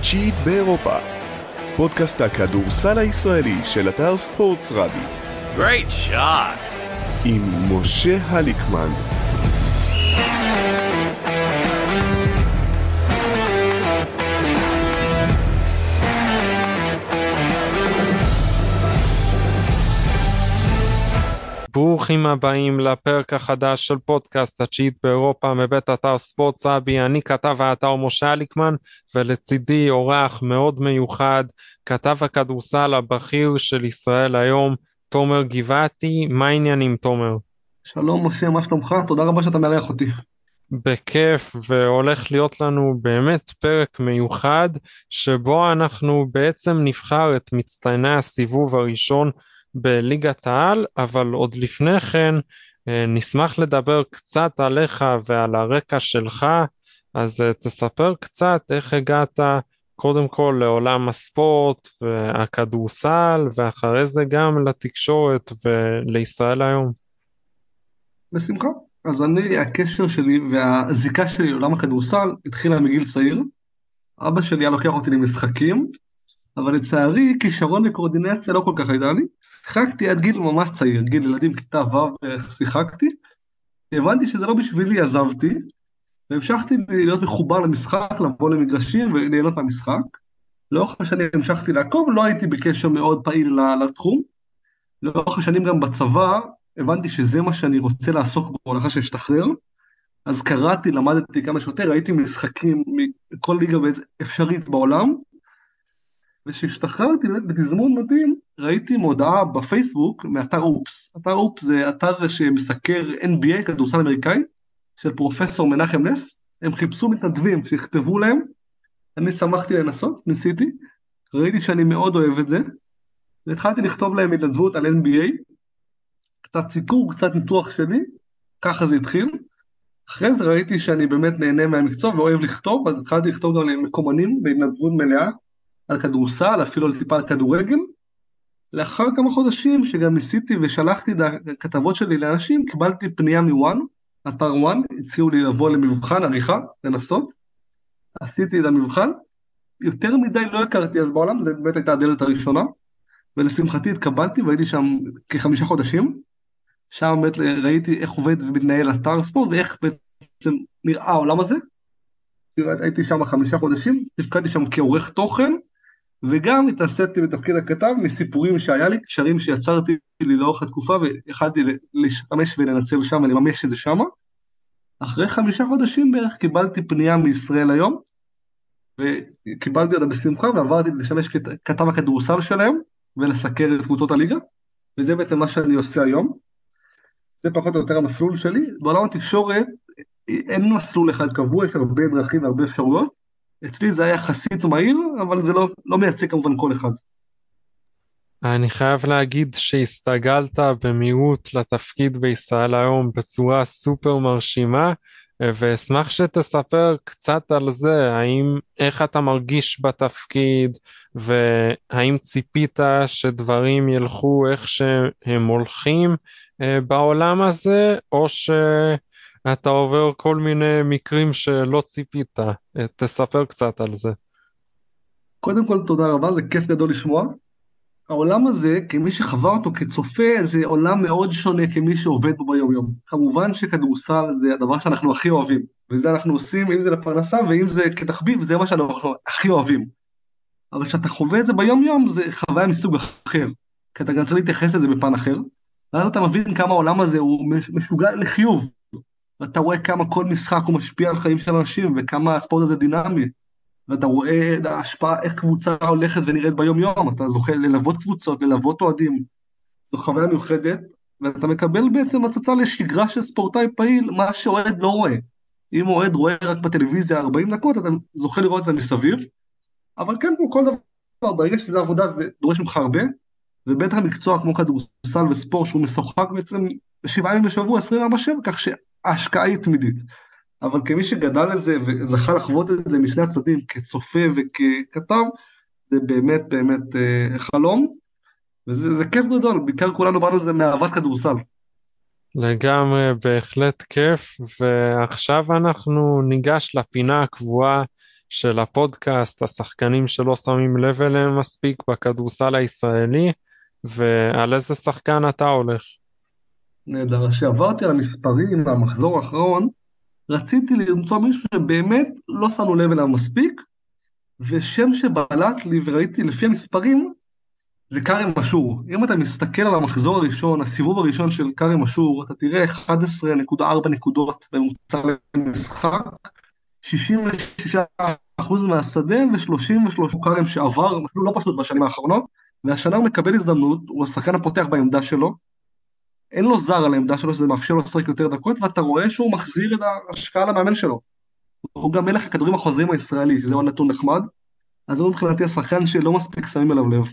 התשיעית באירופה. פודקאסט הכדורסל הישראלי של אתר ספורטס רבי. Great shot. עם משה הליקמן. ברוכים הבאים לפרק החדש של פודקאסט התשיעית באירופה מבית אתר ספורטס רבי. אני כתב האתר משה הליקמן, ולצידי אורח מאוד מיוחד, כתב הכדורסל הבכיר של ישראל היום, תומר גבעתי. מה העניינים, תומר? שלום משה, מה שלומך? תודה רבה שאתה מארח אותי. בכיף, והולך להיות לנו באמת פרק מיוחד שבו אנחנו בעצם נבחר את מצטייני הסיבוב הראשון בליגת העל, אבל עוד לפני כן נשמח לדבר קצת עליך ועל הרקע שלך. אז תספר קצת איך הגעת קודם כל לעולם הספורט והכדורסל, ואחרי זה גם לתקשורת ולישראל היום. בשמחה. אז הקשר שלי והזיקה שלי לעולם הכדורסל התחילה מגיל צעיר. אבא שלי היה לוקח אותי למשחקים, אבל לצערי כישרון וקואורדינציה לא כל כך הייתה לי. שיחקתי עד גיל ממש צעיר, גיל ילדים כיתה ו' שיחקתי. הבנתי שזה לא בשבילי, עזבתי, והמשכתי להיות מחובר למשחק, לבוא למגרשים וליהנות מהמשחק. לאורך השנים המשכתי לעקוב, לא הייתי בקשר מאוד פעיל לתחום. לאורך השנים גם בצבא, הבנתי שזה מה שאני רוצה לעסוק בו לאחר שהשתחרר. אז קראתי, למדתי כמה שיותר, ראיתי משחקים מכל ליגה אפשרית בעולם, ושהשתחררתי בתזמון מדהים, ראיתי מודעה בפייסבוק מאתר אופס. אתר אופס זה אתר שמסקר NBA, כדורסל אמריקאי, של פרופסור מנחם נס. הם חיפשו מתנדבים שיכתבו להם, אני שמחתי לנסות, ניסיתי, ראיתי שאני מאוד אוהב את זה, והתחלתי לכתוב להם התנדבות על NBA, קצת סיקור, קצת ניתוח שלי, ככה זה התחיל. אחרי זה ראיתי שאני באמת נהנה מהמקצוע ואוהב לכתוב, אז התחלתי לכתוב גם למקומנים בהתנדבות מלאה, על כדורסל, אפילו על טיפה על כדורגל. לאחר כמה חודשים שגם ניסיתי ושלחתי את הכתבות שלי לאנשים, קיבלתי פנייה מוואן, אתר וואן, הציעו לי לבוא למבחן עריכה, לנסות. עשיתי את המבחן, יותר מדי לא הכרתי אז בעולם, זה באמת הייתה הדלת הראשונה, ולשמחתי התקבלתי והייתי שם כ5 חודשים. שם באמת ראיתי איך עובד ומתנהל אתר ספורט, ואיך בעצם נראה העולם הזה. הייתי שם 5 חודשים, תפקדתי שם כעורך תוכן, וגם התנסיתי בתפקיד הכתב מסיפורים שהיה לי, קשרים שיצרתי לי לאורך התקופה, והחלטתי להשתמש ולנצל שם ולממש את זה שם. אחרי 5 חודשים בערך קיבלתי פנייה מישראל היום, וקיבלתי אותה בשמחה, ועברתי לשמש ככתב הכדורסל שלהם, ולסקר את קבוצות הליגה, וזה בעצם מה שאני עושה היום. זה פחות או יותר המסלול שלי. בעולם התקשורת אין מסלול אחד קבוע, יש הרבה דרכים והרבה אפשרויות. אצלי זה היה יחסית מהיר, אבל זה לא מייצג כמובן כל אחד. אני חייב להגיד שהסתגלת במהירות לתפקיד בישראל היום בצורה סופר מרשימה, ואשמח שתספר קצת על זה, איך אתה מרגיש בתפקיד, והאם ציפית שדברים ילכו איך שהם הולכים בעולם הזה, או שאתה עובר כל מיני מקרים שלא ציפית. תספר קצת על זה. קודם כל תודה רבה, זה כיף גדול לשמוע. העולם הזה, כמי שחווה אותו כצופה, זה עולם מאוד שונה כמי שעובד בו ביום יום. כמובן שכדורסל זה הדבר שאנחנו הכי אוהבים, וזה אנחנו עושים, אם זה לפרנסה ואם זה כתחביב, זה מה שאנחנו הכי אוהבים. אבל כשאתה חווה את זה ביום יום, זה חוויה מסוג אחר, כי אתה גם צריך להתייחס לזה בפן אחר, ואז אתה מבין כמה העולם הזה הוא משוגע לחיוב, ואתה רואה כמה כל משחק הוא משפיע על חיים של אנשים, וכמה הספורט הזה דינמי, ואתה רואה את ההשפעה, איך קבוצה הולכת ונראית ביום יום, אתה זוכה ללוות קבוצות, ללוות אוהדים, זו חוויה מיוחדת, ואתה מקבל בעצם הצצה לשגרה של ספורטאי פעיל, מה שאוהד לא רואה. אם אוהד רואה רק בטלוויזיה 40 דקות, אתה זוכה לראות את זה מסביב, אבל כן, כמו כל דבר, ברגע שזה עבודה, זה דורש ממך הרבה, ובטח מקצוע כמו כדורסל וספורט, שהוא משוחק בעצם 7 ימים בשבוע, 24/7, כך שההשקעה היא תמידית. אבל כמי שגדל לזה וזכה לחוות את זה משני הצדדים, כצופה וככתב, זה באמת באמת חלום, וזה כיף גדול, בעיקר כולנו באנו לזה מאהבת כדורסל. לגמרי, בהחלט כיף, ועכשיו אנחנו ניגש לפינה הקבועה של הפודקאסט, השחקנים שלא שמים לב אליהם מספיק בכדורסל הישראלי, ועל איזה שחקן אתה הולך? נהדר, אז שעברתי על המספרים מהמחזור האחרון, רציתי למצוא מישהו שבאמת לא שמנו לב אליו מספיק, ושם שבלט לי וראיתי לפי המספרים, זה כרם אשור. אם אתה מסתכל על המחזור הראשון, הסיבוב הראשון של כרם אשור, אתה תראה 11.4 נקודות בממוצע למשחק, 66% מהשדה ו33 כרם שעבר, אפילו לא פשוט בשנים האחרונות, והשנה הוא מקבל הזדמנות, הוא השחקן הפותח בעמדה שלו, אין לו זר על העמדה שלו, שזה מאפשר לו לשחק יותר דקות, ואתה רואה שהוא מחזיר את ההשקעה למאמן שלו. הוא גם מלך הכדורים החוזרים הישראלי, שזה עוד נתון נחמד, אז הוא מבחינתי השחקן שלא מספיק שמים אליו לב.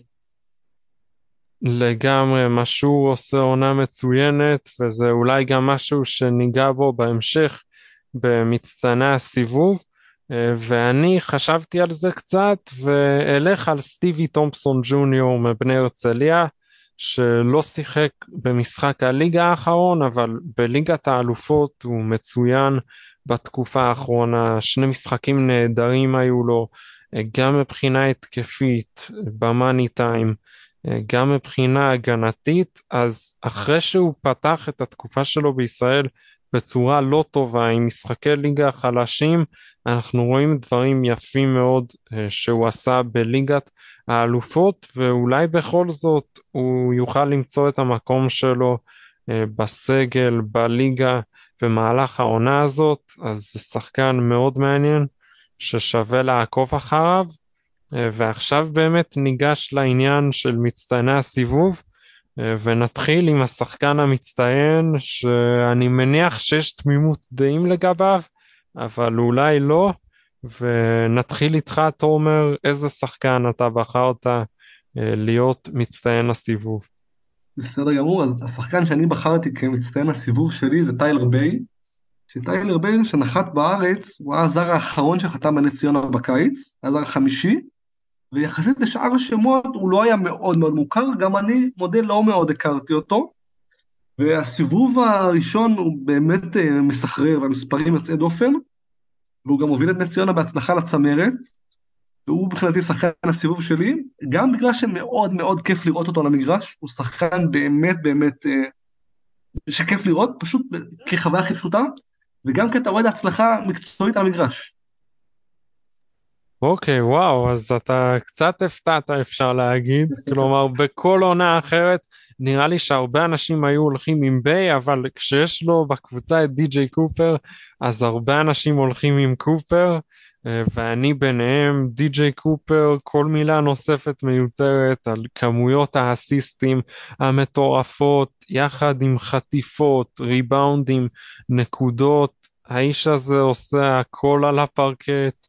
לגמרי, משהו עושה עונה מצוינת, וזה אולי גם משהו שניגע בו בהמשך במצטייני הסיבוב, ואני חשבתי על זה קצת, ואלך על סטיבי תומפסון ג'וניור מבני הרצליה, שלא שיחק במשחק הליגה האחרון, אבל בליגת האלופות הוא מצוין בתקופה האחרונה, 2 משחקים נהדרים היו לו, גם מבחינה התקפית, במאני טיים, גם מבחינה הגנתית. אז אחרי שהוא פתח את התקופה שלו בישראל בצורה לא טובה עם משחקי ליגה חלשים, אנחנו רואים דברים יפים מאוד שהוא עשה בליגת האלופות, ואולי בכל זאת הוא יוכל למצוא את המקום שלו בסגל, בליגה, במהלך העונה הזאת. אז זה שחקן מאוד מעניין ששווה לעקוב אחריו. ועכשיו באמת ניגש לעניין של מצטייני הסיבוב, ונתחיל עם השחקן המצטיין, שאני מניח שיש תמימות דעים לגביו, אבל אולי לא, ונתחיל איתך תומר, איזה שחקן אתה בחרת להיות מצטיין הסיבוב? בסדר גמור, אז השחקן שאני בחרתי כמצטיין הסיבוב שלי זה טיילר ביי, שטיילר ביי שנחת בארץ, הוא היה הזר האחרון שחתם בנס ציונה בקיץ, הזר החמישי, ויחסית לשאר השמות הוא לא היה מאוד מאוד מוכר, גם אני מודה לא מאוד הכרתי אותו, והסיבוב הראשון הוא באמת מסחרר, והמספרים יוצאי דופן, והוא גם הוביל את נס ציונה בהצלחה לצמרת, והוא בכללתי שחקן הסיבוב שלי, גם בגלל שמאוד מאוד כיף לראות אותו על המגרש, הוא שחקן באמת באמת שכיף לראות, פשוט כחוויה הכי פשוטה, וגם כי אתה רואה את ההצלחה מקצועית על המגרש. אוקיי, וואו, אז אתה קצת הפתעת אפשר להגיד, כלומר בכל עונה אחרת נראה לי שהרבה אנשים היו הולכים עם ביי, אבל כשיש לו בקבוצה את די.ג'יי קופר, אז הרבה אנשים הולכים עם קופר, ואני ביניהם. די.ג'יי קופר, כל מילה נוספת מיותרת על כמויות האסיסטים המטורפות, יחד עם חטיפות, ריבאונדים, נקודות, האיש הזה עושה הכל על הפרקט,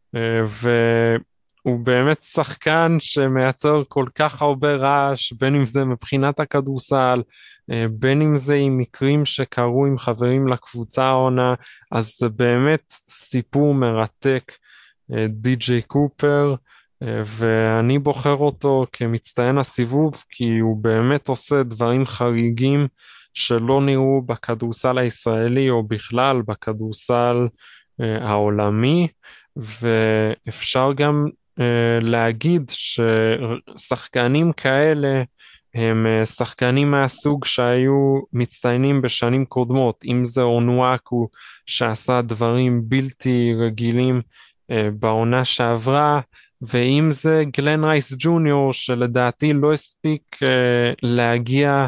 והוא באמת שחקן שמייצר כל כך הרבה רעש, בין אם זה מבחינת הכדורסל, בין אם זה עם מקרים שקרו עם חברים לקבוצה העונה. אז זה באמת סיפור מרתק, די.ג'יי קופר, ואני בוחר אותו כמצטיין הסיבוב, כי הוא באמת עושה דברים חריגים שלא נראו בכדורסל הישראלי, או בכלל בכדורסל העולמי. ואפשר גם להגיד ששחקנים כאלה הם שחקנים מהסוג שהיו מצטיינים בשנים קודמות, אם זה אונואקו שעשה דברים בלתי רגילים בעונה שעברה, ואם זה גלן רייס ג'וניור שלדעתי לא הספיק להגיע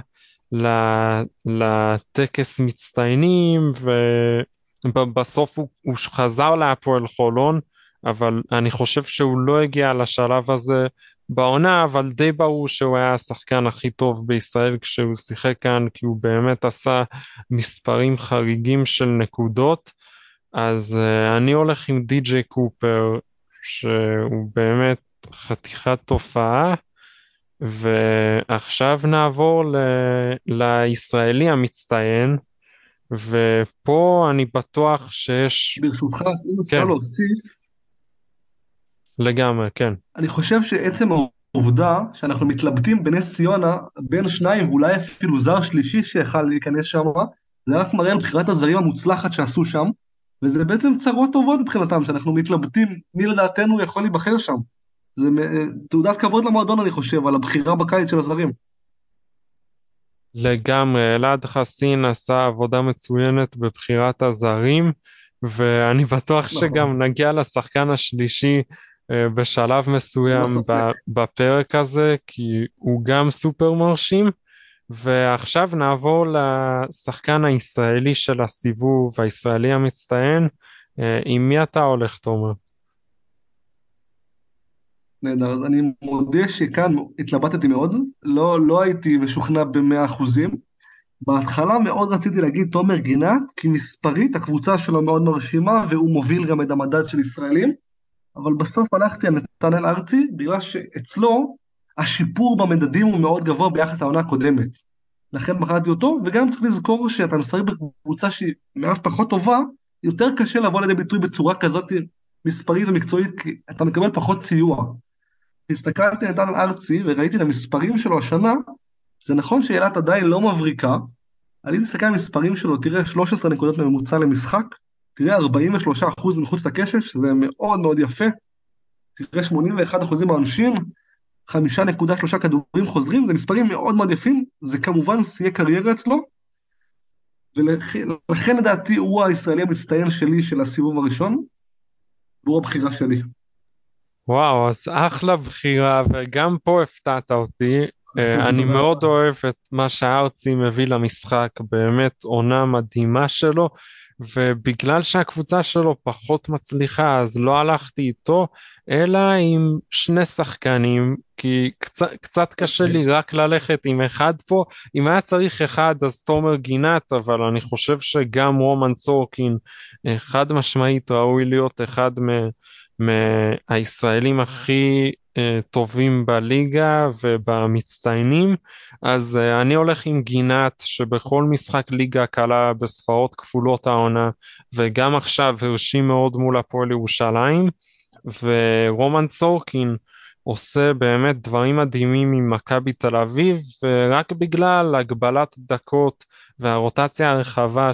לטקס מצטיינים, ובסוף הוא חזר להפועל חולון, אבל אני חושב שהוא לא הגיע לשלב הזה בעונה, אבל די ברור שהוא היה השחקן הכי טוב בישראל כשהוא שיחק כאן, כי הוא באמת עשה מספרים חריגים של נקודות. אז אני הולך עם די.ג'יי קופר, שהוא באמת חתיכת תופעה. ועכשיו נעבור לישראלי המצטיין, ופה אני בטוח שיש... ברשותך, אם אפשר להוסיף, לגמרי, כן. אני חושב שעצם העובדה שאנחנו מתלבטים בנס ציונה בין שניים, ואולי אפילו זר שלישי שיכל להיכנס שם, זה רק מראה על בחירת הזרים המוצלחת שעשו שם, וזה בעצם צרות טובות מבחינתם, שאנחנו מתלבטים מי לדעתנו יכול להיבחר שם. זה תעודת כבוד למועדון, אני חושב, על הבחירה בקיץ של הזרים. לגמרי, אלעד חסין עשה עבודה מצוינת בבחירת הזרים, ואני בטוח נכון, שגם נגיע לשחקן השלישי בשלב ללא מסוים ספק. בפרק הזה, כי הוא גם סופר מרשים. ועכשיו נעבור לשחקן הישראלי של הסיבוב, הישראלי המצטיין. עם מי אתה הולך, תומר? נהדר, אז אני מודה שכאן התלבטתי מאוד, לא הייתי משוכנע ב100%. בהתחלה מאוד רציתי להגיד תומר גינת, כי מספרית הקבוצה שלו מאוד מרשימה, והוא מוביל גם את המדד של ישראלים, אבל בסוף הלכתי על נתנאל ארצי, בגלל שאצלו השיפור במדדים הוא מאוד גבוה ביחס לעונה הקודמת. לכן בחרתי אותו, וגם צריך לזכור שאתה משחק בקבוצה שהיא מעט פחות טובה, יותר קשה לבוא לידי ביטוי בצורה כזאת מספרית ומקצועית, כי אתה מקבל פחות סיוע. הסתכלתי על נתנאל ארצי וראיתי את המספרים שלו השנה, זה נכון שאילת עדיין לא מבריקה, אני מסתכל על המספרים שלו, תראה 13 נקודות ממוצע למשחק, תראה 43% מחוץ לקשש, זה מאוד מאוד יפה, תראה 81% מהעונשין, 5.3 כדורים חוזרים, זה מספרים מאוד מאוד יפים, זה כמובן שיאי קריירה אצלו, ולכן לדעתי הוא הישראלי המצטיין שלי של הסיבוב הראשון, והוא הבחירה שלי. וואו, אז אחלה בחירה, וגם פה הפתעת אותי. אני תודה מאוד רבה. אוהב את מה שהארצי מביא למשחק, באמת עונה מדהימה שלו, ובגלל שהקבוצה שלו פחות מצליחה, אז לא הלכתי איתו, אלא עם שני שחקנים, כי קצת קשה אוקיי. לי רק ללכת עם אחד פה. אם היה צריך אחד, אז תומר גינת, אבל אני חושב שגם רומן סורקין חד משמעית ראוי להיות אחד מהישראלים הכי טובים בליגה ובמצטיינים. אז אני הולך עם גינת, שבכל משחק ליגה קלה בספרות כפולות העונה, וגם עכשיו הרשים מאוד מול הפועל ירושלים. ורומן סורקין עושה באמת דברים מדהימים עם מכבי תל אביב, ורק בגלל הגבלת דקות והרוטציה הרחבה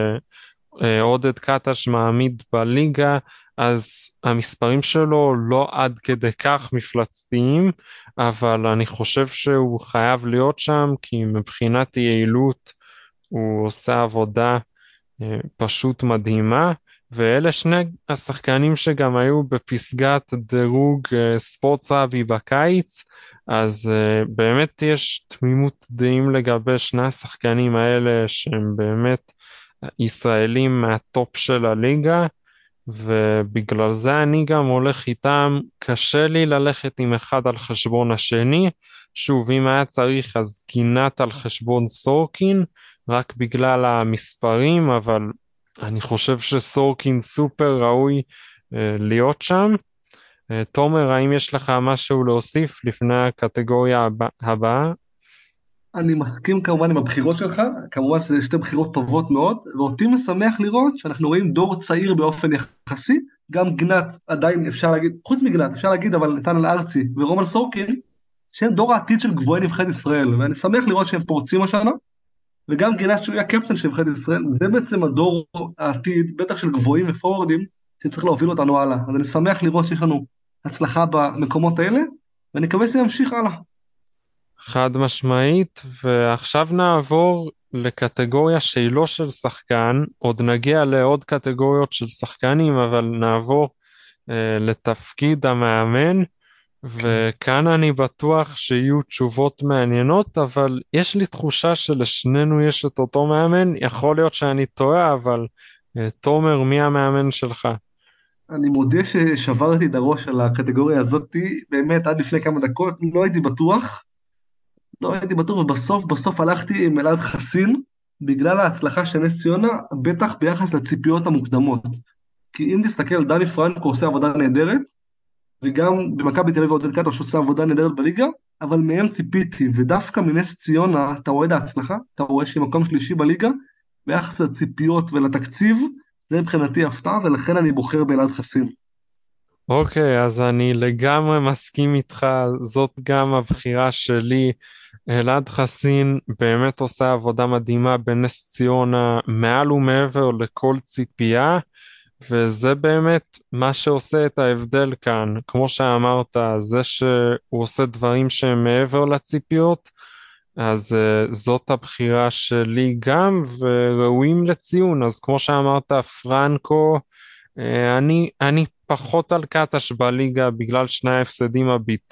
שעודד קטש מעמיד בליגה, אז המספרים שלו לא עד כדי כך מפלצתיים, אבל אני חושב שהוא חייב להיות שם, כי מבחינת יעילות הוא עושה עבודה פשוט מדהימה. ואלה שני השחקנים שגם היו בפסגת דירוג ספורטסאבי בקיץ, אז באמת יש תמימות דעים לגבי שני השחקנים האלה, שהם באמת ישראלים מהטופ של הליגה, ובגלל זה אני גם הולך איתם. קשה לי ללכת עם אחד על חשבון השני. שוב, אם היה צריך אז גינת על חשבון סורקין, רק בגלל המספרים, אבל אני חושב שסורקין סופר ראוי להיות שם. תומר, האם יש לך משהו להוסיף לפני הקטגוריה הבאה? אני מסכים כמובן עם הבחירות שלך, כמובן שזה שתי בחירות טובות מאוד, ואותי משמח לראות שאנחנו רואים דור צעיר באופן יחסי, גם גנת עדיין אפשר להגיד, חוץ מגנת אפשר להגיד, אבל נתנאל ארצי ורומן סורקין, שהם דור העתיד של גבוהי נבחרת ישראל, ואני שמח לראות שהם פורצים השנה, וגם גינת שהוא יהיה קפטן של נבחרת ישראל, זה בעצם הדור העתיד, בטח של גבוהים ופורורדים, שצריך להוביל אותנו הלאה, אז אני שמח לראות שיש לנו הצלחה במקומות האלה, ואני מקווה שזה ימשיך הלאה. חד משמעית. ועכשיו נעבור לקטגוריה שהיא לא של שחקן, עוד נגיע לעוד קטגוריות של שחקנים, אבל נעבור לתפקיד המאמן, וכאן אני בטוח שיהיו תשובות מעניינות, אבל יש לי תחושה שלשנינו יש את אותו מאמן. יכול להיות שאני טועה, אבל תומר, מי המאמן שלך? אני מודה ששברתי את הראש על הקטגוריה הזאת, באמת עד לפני כמה דקות, לא הייתי בטוח, ובסוף הלכתי עם אלעד חסין, בגלל ההצלחה של נס ציונה, בטח ביחס לציפיות המוקדמות. כי אם תסתכל, דני פרנקו עושה עבודה נהדרת, וגם במכבי תל אביב עודד קטש עושה עבודה נהדרת בליגה, אבל מהם ציפיתי, ודווקא מנס ציונה, אתה רואה את ההצלחה, אתה רואה שהיא מקום שלישי בליגה, ביחס לציפיות ולתקציב, זה מבחינתי הפתעה, ולכן אני בוחר באלעד חסין. אוקיי, אז אני לגמרי מסכים איתך, זאת גם הבחירה שלי. אלעד חסין באמת עושה עבודה מדהימה בנס ציונה, מעל ומעבר לכל ציפייה, וזה באמת מה שעושה את ההבדל כאן. כמו שאמרת, זה שהוא עושה דברים שהם מעבר לציפיות, אז זאת הבחירה שלי גם, וראויים לציון. אז כמו שאמרת, פרנקו, אני פחות על קטש בליגה בגלל שני ההפסדים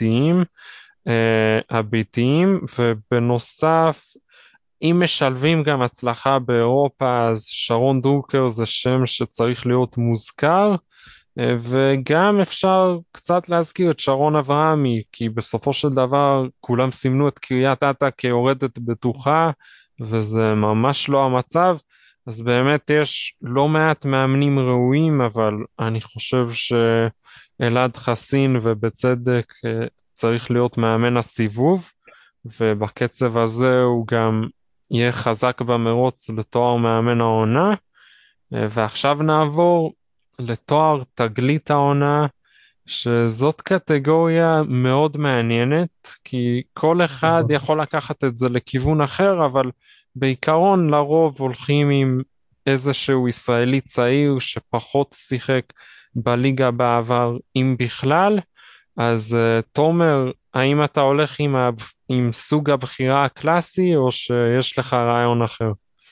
הביתיים, ובנוסף, אם משלבים גם הצלחה באירופה, אז שרון דרוקר זה שם שצריך להיות מוזכר, וגם אפשר קצת להזכיר את שרון אברהמי, כי בסופו של דבר כולם סימנו את קריית אתא כיורדת בטוחה, וזה ממש לא המצב. אז באמת יש לא מעט מאמנים ראויים, אבל אני חושב שאלעד חסין ובצדק צריך להיות מאמן הסיבוב, ובקצב הזה הוא גם יהיה חזק במרוץ לתואר מאמן העונה. ועכשיו נעבור לתואר תגלית העונה, שזאת קטגוריה מאוד מעניינת, כי כל אחד יכול לקחת את זה לכיוון אחר, אבל בעיקרון לרוב הולכים עם איזשהו ישראלי צעיר שפחות שיחק בליגה בעבר, אם בכלל. אז תומר, האם אתה הולך עם סוג הבחירה הקלאסי, או שיש לך רעיון אחר?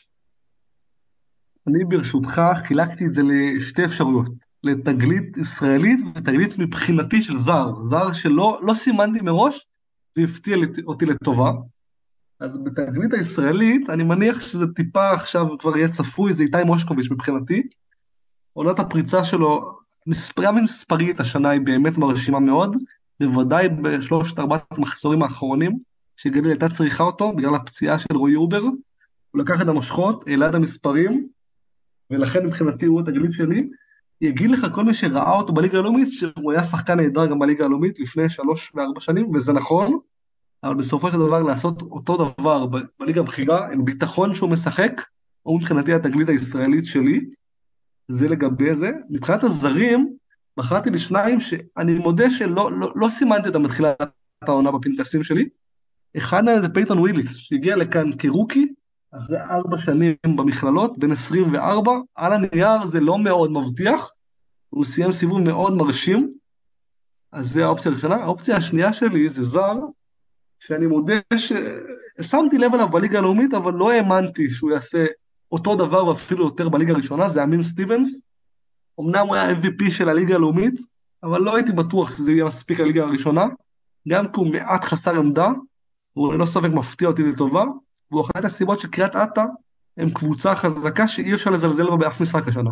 אני ברשותך חילקתי את זה לשתי אפשרויות, לתגלית ישראלית ותגלית מבחינתי של זר שלא סימנתי מראש, זה הפתיע אותי לטובה. אז בתגלית הישראלית, אני מניח שזה טיפה עכשיו כבר יהיה צפוי, זה איתי מושקוביץ' מבחינתי. עונת הפריצה שלו, מספרית השנה היא באמת מרשימה מאוד, בוודאי בשלושת ארבעת המחזורים האחרונים, שגליל הייתה צריכה אותו בגלל הפציעה של רועי אובר, הוא לקח את המושכות, העלה את המספרים, ולכן מבחינתי הוא התגלית שלי. יגיד לך כל מי שראה אותו בליגה הלאומית, שהוא היה שחקן נהדר גם בליגה הלאומית לפני 3 ו-4 שנים, וזה נכון, אבל בסופו של דבר לעשות אותו דבר בליגה הבכירה, עם ביטחון שהוא משחק, הוא מבחינתי התגלית הישראלית שלי, זה לגבי זה. מבחינת הזרים, בחרתי לשניים שאני מודה שלא סימנתי אותם בתחילת העונה בפנקסים שלי. אחד מהם זה פייטון וויליס, שהגיע לכאן כרוקי, אחרי 4 שנים במכללות, בין 24, על הנייר זה לא מאוד מבטיח, הוא סיים סיבוב מאוד מרשים, אז זה האופציה הראשונה. האופציה השנייה שלי זה זר, שאני מודה ששמתי לב עליו בליגה הלאומית, אבל לא האמנתי שהוא יעשה אותו דבר ואפילו יותר בליגה הראשונה, זה אמין סטיבנס. אמנם הוא היה MVP של הליגה הלאומית, אבל לא הייתי בטוח שזה יהיה מספיק לליגה הראשונה, גם כי הוא מעט חסר עמדה, והוא ללא ספק מפתיע אותי לטובה, והוא אחת הסיבות שקריית אתא הם קבוצה חזקה שאי אפשר לזלזל בה באף משחק השנה.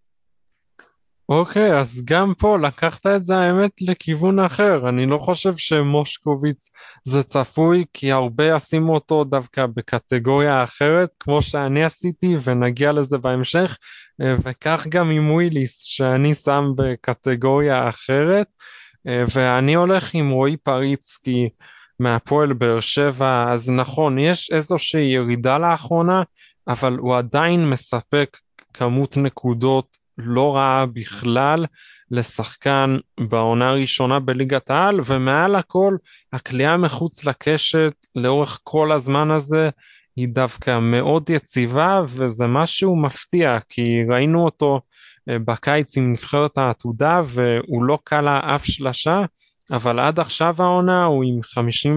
אוקיי, אז גם פה לקחת את זה האמת לכיוון אחר. אני לא חושב שמושקוביץ זה צפוי, כי הרבה ישימו אותו דווקא בקטגוריה אחרת, כמו שאני עשיתי, ונגיע לזה בהמשך, וכך גם עם וויליס, שאני שם בקטגוריה אחרת, ואני הולך עם רועי פריצקי מהפועל באר שבע. אז נכון, יש איזושהי ירידה לאחרונה, אבל הוא עדיין מספק כמות נקודות לא רעה בכלל לשחקן בעונה הראשונה בליגת העל, ומעל הכל הקליעה מחוץ לקשת לאורך כל הזמן הזה היא דווקא מאוד יציבה, וזה משהו מפתיע, כי ראינו אותו בקיץ עם נבחרת העתודה והוא לא קלה אף שלשה, אבל עד עכשיו העונה הוא עם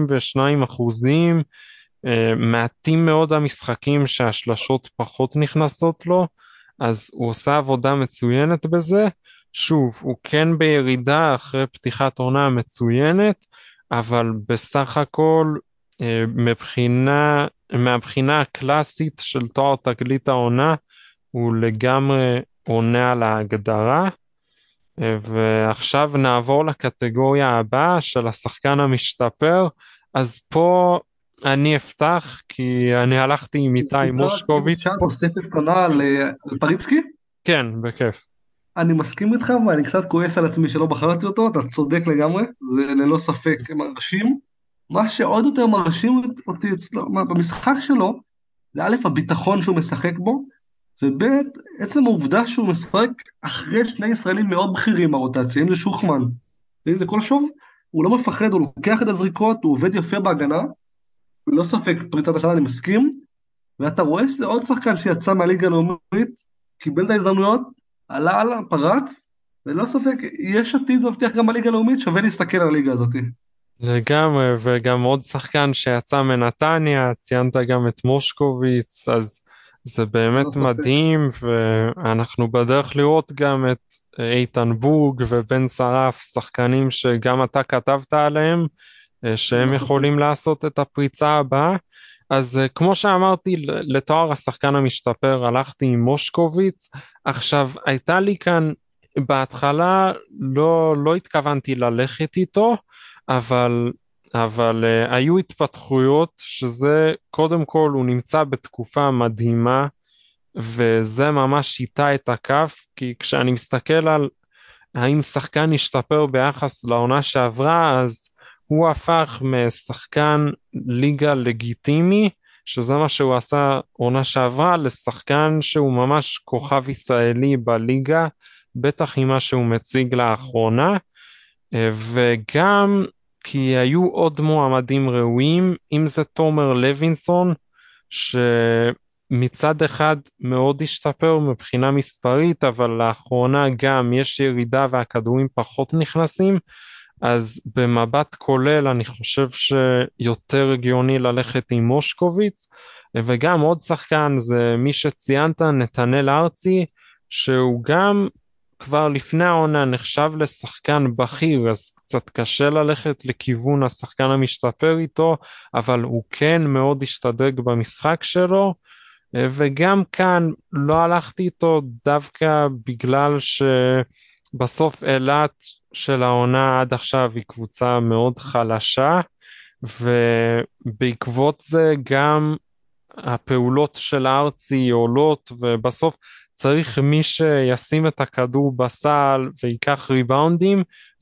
52%, מעטים מאוד המשחקים שהשלשות פחות נכנסות לו, אז הוא עושה עבודה מצוינת בזה. שוב, הוא כן בירידה אחרי פתיחת עונה מצוינת, אבל בסך הכל מהבחינה הקלאסית של תואר תגלית העונה, הוא לגמרי עונה על ההגדרה. ועכשיו נעבור לקטגוריה הבאה של השחקן המשתפר. אז פה אני אפתח, כי אני הלכתי עם איתי מושקוביץ. אפשר תוספת קטנה על פריצקי? כן, בכיף. אני מסכים איתך, ואני קצת כועס על עצמי שלא בחרתי אותו, אתה צודק לגמרי, זה ללא ספק מרשים. מה שעוד יותר מרשים אותי אצלו, במשחק שלו, זה א', הביטחון שהוא משחק בו, וב', עצם העובדה שהוא משחק אחרי שני ישראלים מאוד בכירים ברוטציה, אם זה שוחמן, ואם זה כל שוב, הוא לא מפחד, הוא לוקח את הזריקות, הוא עובד יפה בהגנה, ללא ספק פריצת השנה, אני מסכים, ואתה רואה שזה עוד שחקן שיצא מהליגה הלאומית, קיבל את ההזדמנויות, עלה, פרץ, ולא ספק, יש עתיד מבטיח גם בליגה הלאומית, שווה להסתכל על הליגה הזאת. לגמרי, וגם עוד שחקן שיצא מנתניה, ציינת גם את מושקוביץ, אז זה לא באמת ספק. מדהים, ואנחנו בדרך לראות גם את איתן בוג ובן שרף, שחקנים שגם אתה כתבת עליהם, לא שהם ספק. יכולים לעשות את הפריצה הבאה. אז כמו שאמרתי, לתואר השחקן המשתפר הלכתי עם מושקוביץ. עכשיו, הייתה לי כאן, בהתחלה לא התכוונתי ללכת איתו, אבל, אבל היו התפתחויות שזה, קודם כל הוא נמצא בתקופה מדהימה, וזה ממש שיטה את הכף, כי כשאני מסתכל על האם שחקן השתפר ביחס לעונה שעברה, אז הוא הפך משחקן ליגה לגיטימי, שזה מה שהוא עשה עונה שעברה, לשחקן שהוא ממש כוכב ישראלי בליגה, בטח עם מה שהוא מציג לאחרונה, וגם כי היו עוד מועמדים ראויים, אם זה תומר לוינסון, שמצד אחד מאוד השתפר מבחינה מספרית, אבל לאחרונה גם יש ירידה והכדורים פחות נכנסים, אז במבט כולל אני חושב שיותר הגיוני ללכת עם מושקוביץ, וגם עוד שחקן זה מי שציינת, נתנאל ארצי, שהוא גם כבר לפני העונה נחשב לשחקן בכיר, אז קצת קשה ללכת לכיוון השחקן המשתפר איתו, אבל הוא כן מאוד השתדרג במשחק שלו, וגם כאן לא הלכתי איתו דווקא בגלל שבסוף אילת של העונה עד עכשיו היא קבוצה מאוד חלשה, ובעקבות זה גם הפעולות של ארצי עולות, ובסוף צריך מי שישים את הכדור בסל ויקח ריבאונדים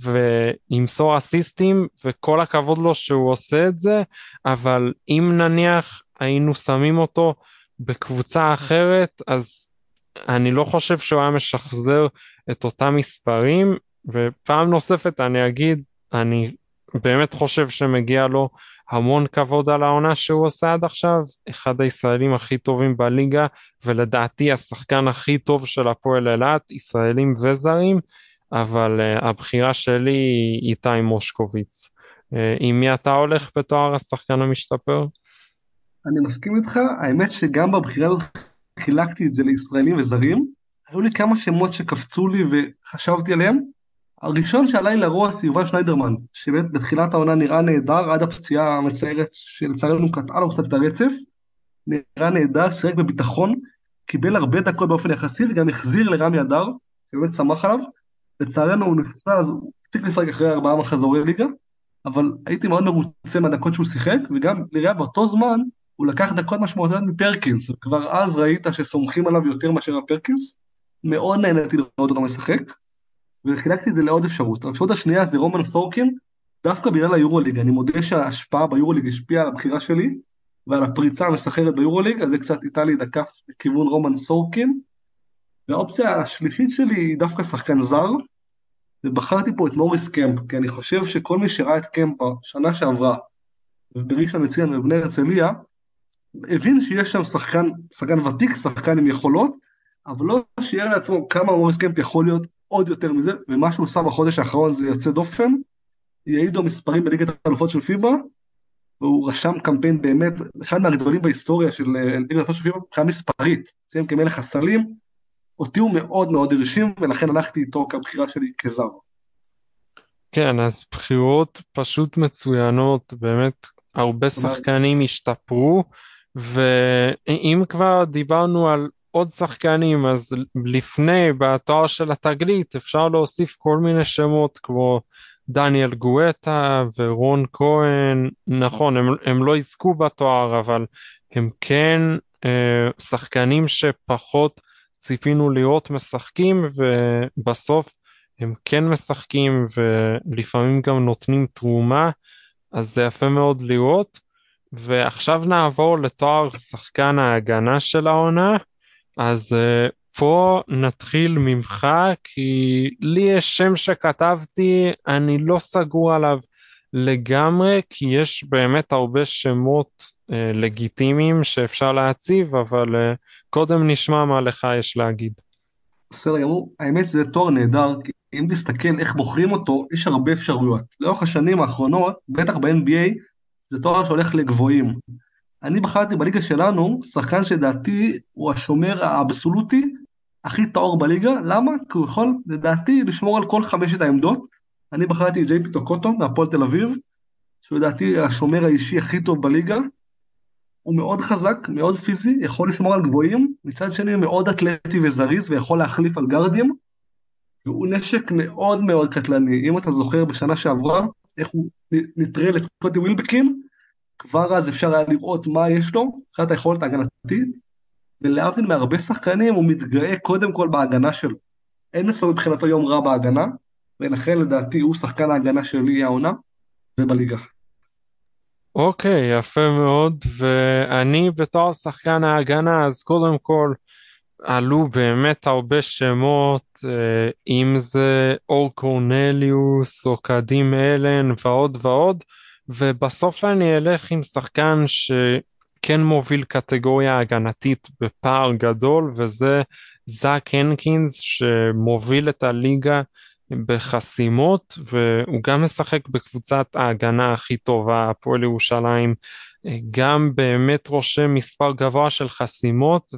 וימסור אסיסטים, וכל הכבוד לו שהוא עושה את זה, אבל אם נניח היינו שמים אותו בקבוצה אחרת, אז אני לא חושב שהוא היה משחזר את אותם מספרים. ופעם נוספת אני אגיד, אני באמת חושב שמגיע לו המון כבוד על העונה שהוא עושה עד עכשיו, אחד הישראלים הכי טובים בליגה, ולדעתי השחקן הכי טוב של הפועל אילת, ישראלים וזרים, אבל הבחירה שלי היא איתי מושקוביץ. עם מי אתה הולך בתואר השחקן המשתפר? אני מסכים איתך, האמת שגם בבחירה הזאת חילקתי את זה לישראלים וזרים, היו לי כמה שמות שקפצו לי וחשבתי עליהם. הראשון שעלה לי לראש יובל שניידרמן, שבאמת בתחילת העונה נראה נהדר, עד הפציעה המצערת שלצערנו קטעה לו קצת את הרצף, נראה נהדר, שיחק בביטחון, קיבל הרבה דקות באופן יחסי, וגם החזיר לרמי אדר, שבאמת שמח עליו. לצערנו הוא נפצע, אז הוא הפסיק לשחק אחרי 4 מחזורי ליגה, אבל הייתי מאוד מרוצה מהדקות שהוא שיחק, וגם נראה באותו זמן, הוא לקח דקות משמעותיות מפרקינס, וכבר אז ראית שסומכים עליו יותר מאשר הפרקינס, מאוד נהניתי לראות אותו משחק, וחילקתי את זה לעוד אפשרות. האפשרות השנייה זה רומן סורקין, דווקא בגלל היורוליג, אני מודה שההשפעה ביורוליג השפיעה על הבחירה שלי, ועל הפריצה המסחרת ביורוליג, אז זה קצת איתה לי דקף לכיוון רומן סורקין, והאופציה השלישית שלי היא דווקא שחקן זר, ובחרתי פה את מוריס קמפ, כי אני חושב שכל מי שראה את קמפ שנה שעברה, בראשון לציון ובני הרצליה, הבין שיש שם שחקן ותיק, שחקן עם יכולות, אבל לא שיער לעצמו כמה מוריס קמפ יכול להיות עוד יותר מזה, ומה שהוא עשה בחודש האחרון זה יוצא דופן, יעידו מספרים בליגת האלופות של פיבה, והוא רשם קמפיין באמת, אחד מהגדולים בהיסטוריה של ליגת האלופות של פיבה, מבחינה מספרית, סיים כמלך הסלים, אותי הוא מאוד מאוד הרשים, ולכן הלכתי איתו כבחירה שלי כזר. כן, אז בחירות פשוט מצוינות, באמת הרבה זאת אומרת, שחקנים השתפרו, ואם כבר דיברנו על עוד שחקנים, אז לפני, בתואר של התגלית, אפשר להוסיף כל מיני שמות, כמו דניאל גואטה ורון כהן, נכון, הם לא יזכו בתואר, אבל הם כן שחקנים שפחות ציפינו לראות משחקים, ובסוף הם כן משחקים ולפעמים גם נותנים תרומה, אז זה יפה מאוד לראות. ועכשיו נעבור לתואר שחקן ההגנה של העונה, אז פה נתחיל ממך, כי לי יש שם שכתבתי, אני לא סגור עליו לגמרי, כי יש באמת הרבה שמות לגיטימיים שאפשר להציב, אבל קודם נשמע מה לך יש להגיד. בסדר גמור, האמת זה תואר נהדר, כי אם תסתכל איך בוחרים אותו, יש הרבה אפשרויות. לאורך השנים האחרונות, בטח ב-NBA, זה תואר שהולך לגבוהים. אני בחרתי בליגה שלנו, שחקן שדעתי הוא השומר האבסולוטי הכי טהור בליגה, למה? כי הוא יכול, לדעתי, לשמור על כל חמשת העמדות. אני בחרתי את ג'יי פיטו מהפועל תל אביב, שהוא לדעתי השומר האישי הכי טוב בליגה, הוא מאוד חזק, מאוד פיזי, יכול לשמור על גבוהים, מצד שני הוא מאוד אתלטי וזריז ויכול להחליף על גרדים, והוא נשק מאוד מאוד קטלני. אם אתה זוכר בשנה שעברה, איך הוא נטרל את סקוטי ווילבקין, כבר אז אפשר היה לראות מה יש לו, אחת היכולת ההגנתית, ולהבדיל מהרבה שחקנים הוא מתגאה קודם כל בהגנה שלו. אין אצלו מבחינתו יום רע בהגנה, ולכן לדעתי הוא שחקן ההגנה שלי העונה, ובליגה. אוקיי, יפה מאוד, ואני בתור שחקן ההגנה, אז קודם כל עלו באמת הרבה שמות, אם זה אור קורנליוס או קדים אלן ועוד ועוד, ובסוף אני אלך עם שחקן שכן מוביל קטגוריה הגנתית בפער גדול, וזה זאק הנקינס שמוביל את הליגה בחסימות, והוא גם משחק בקבוצת ההגנה הכי טובה, הפועל ירושלים, גם באמת רושם מספר גבוה של חסימות,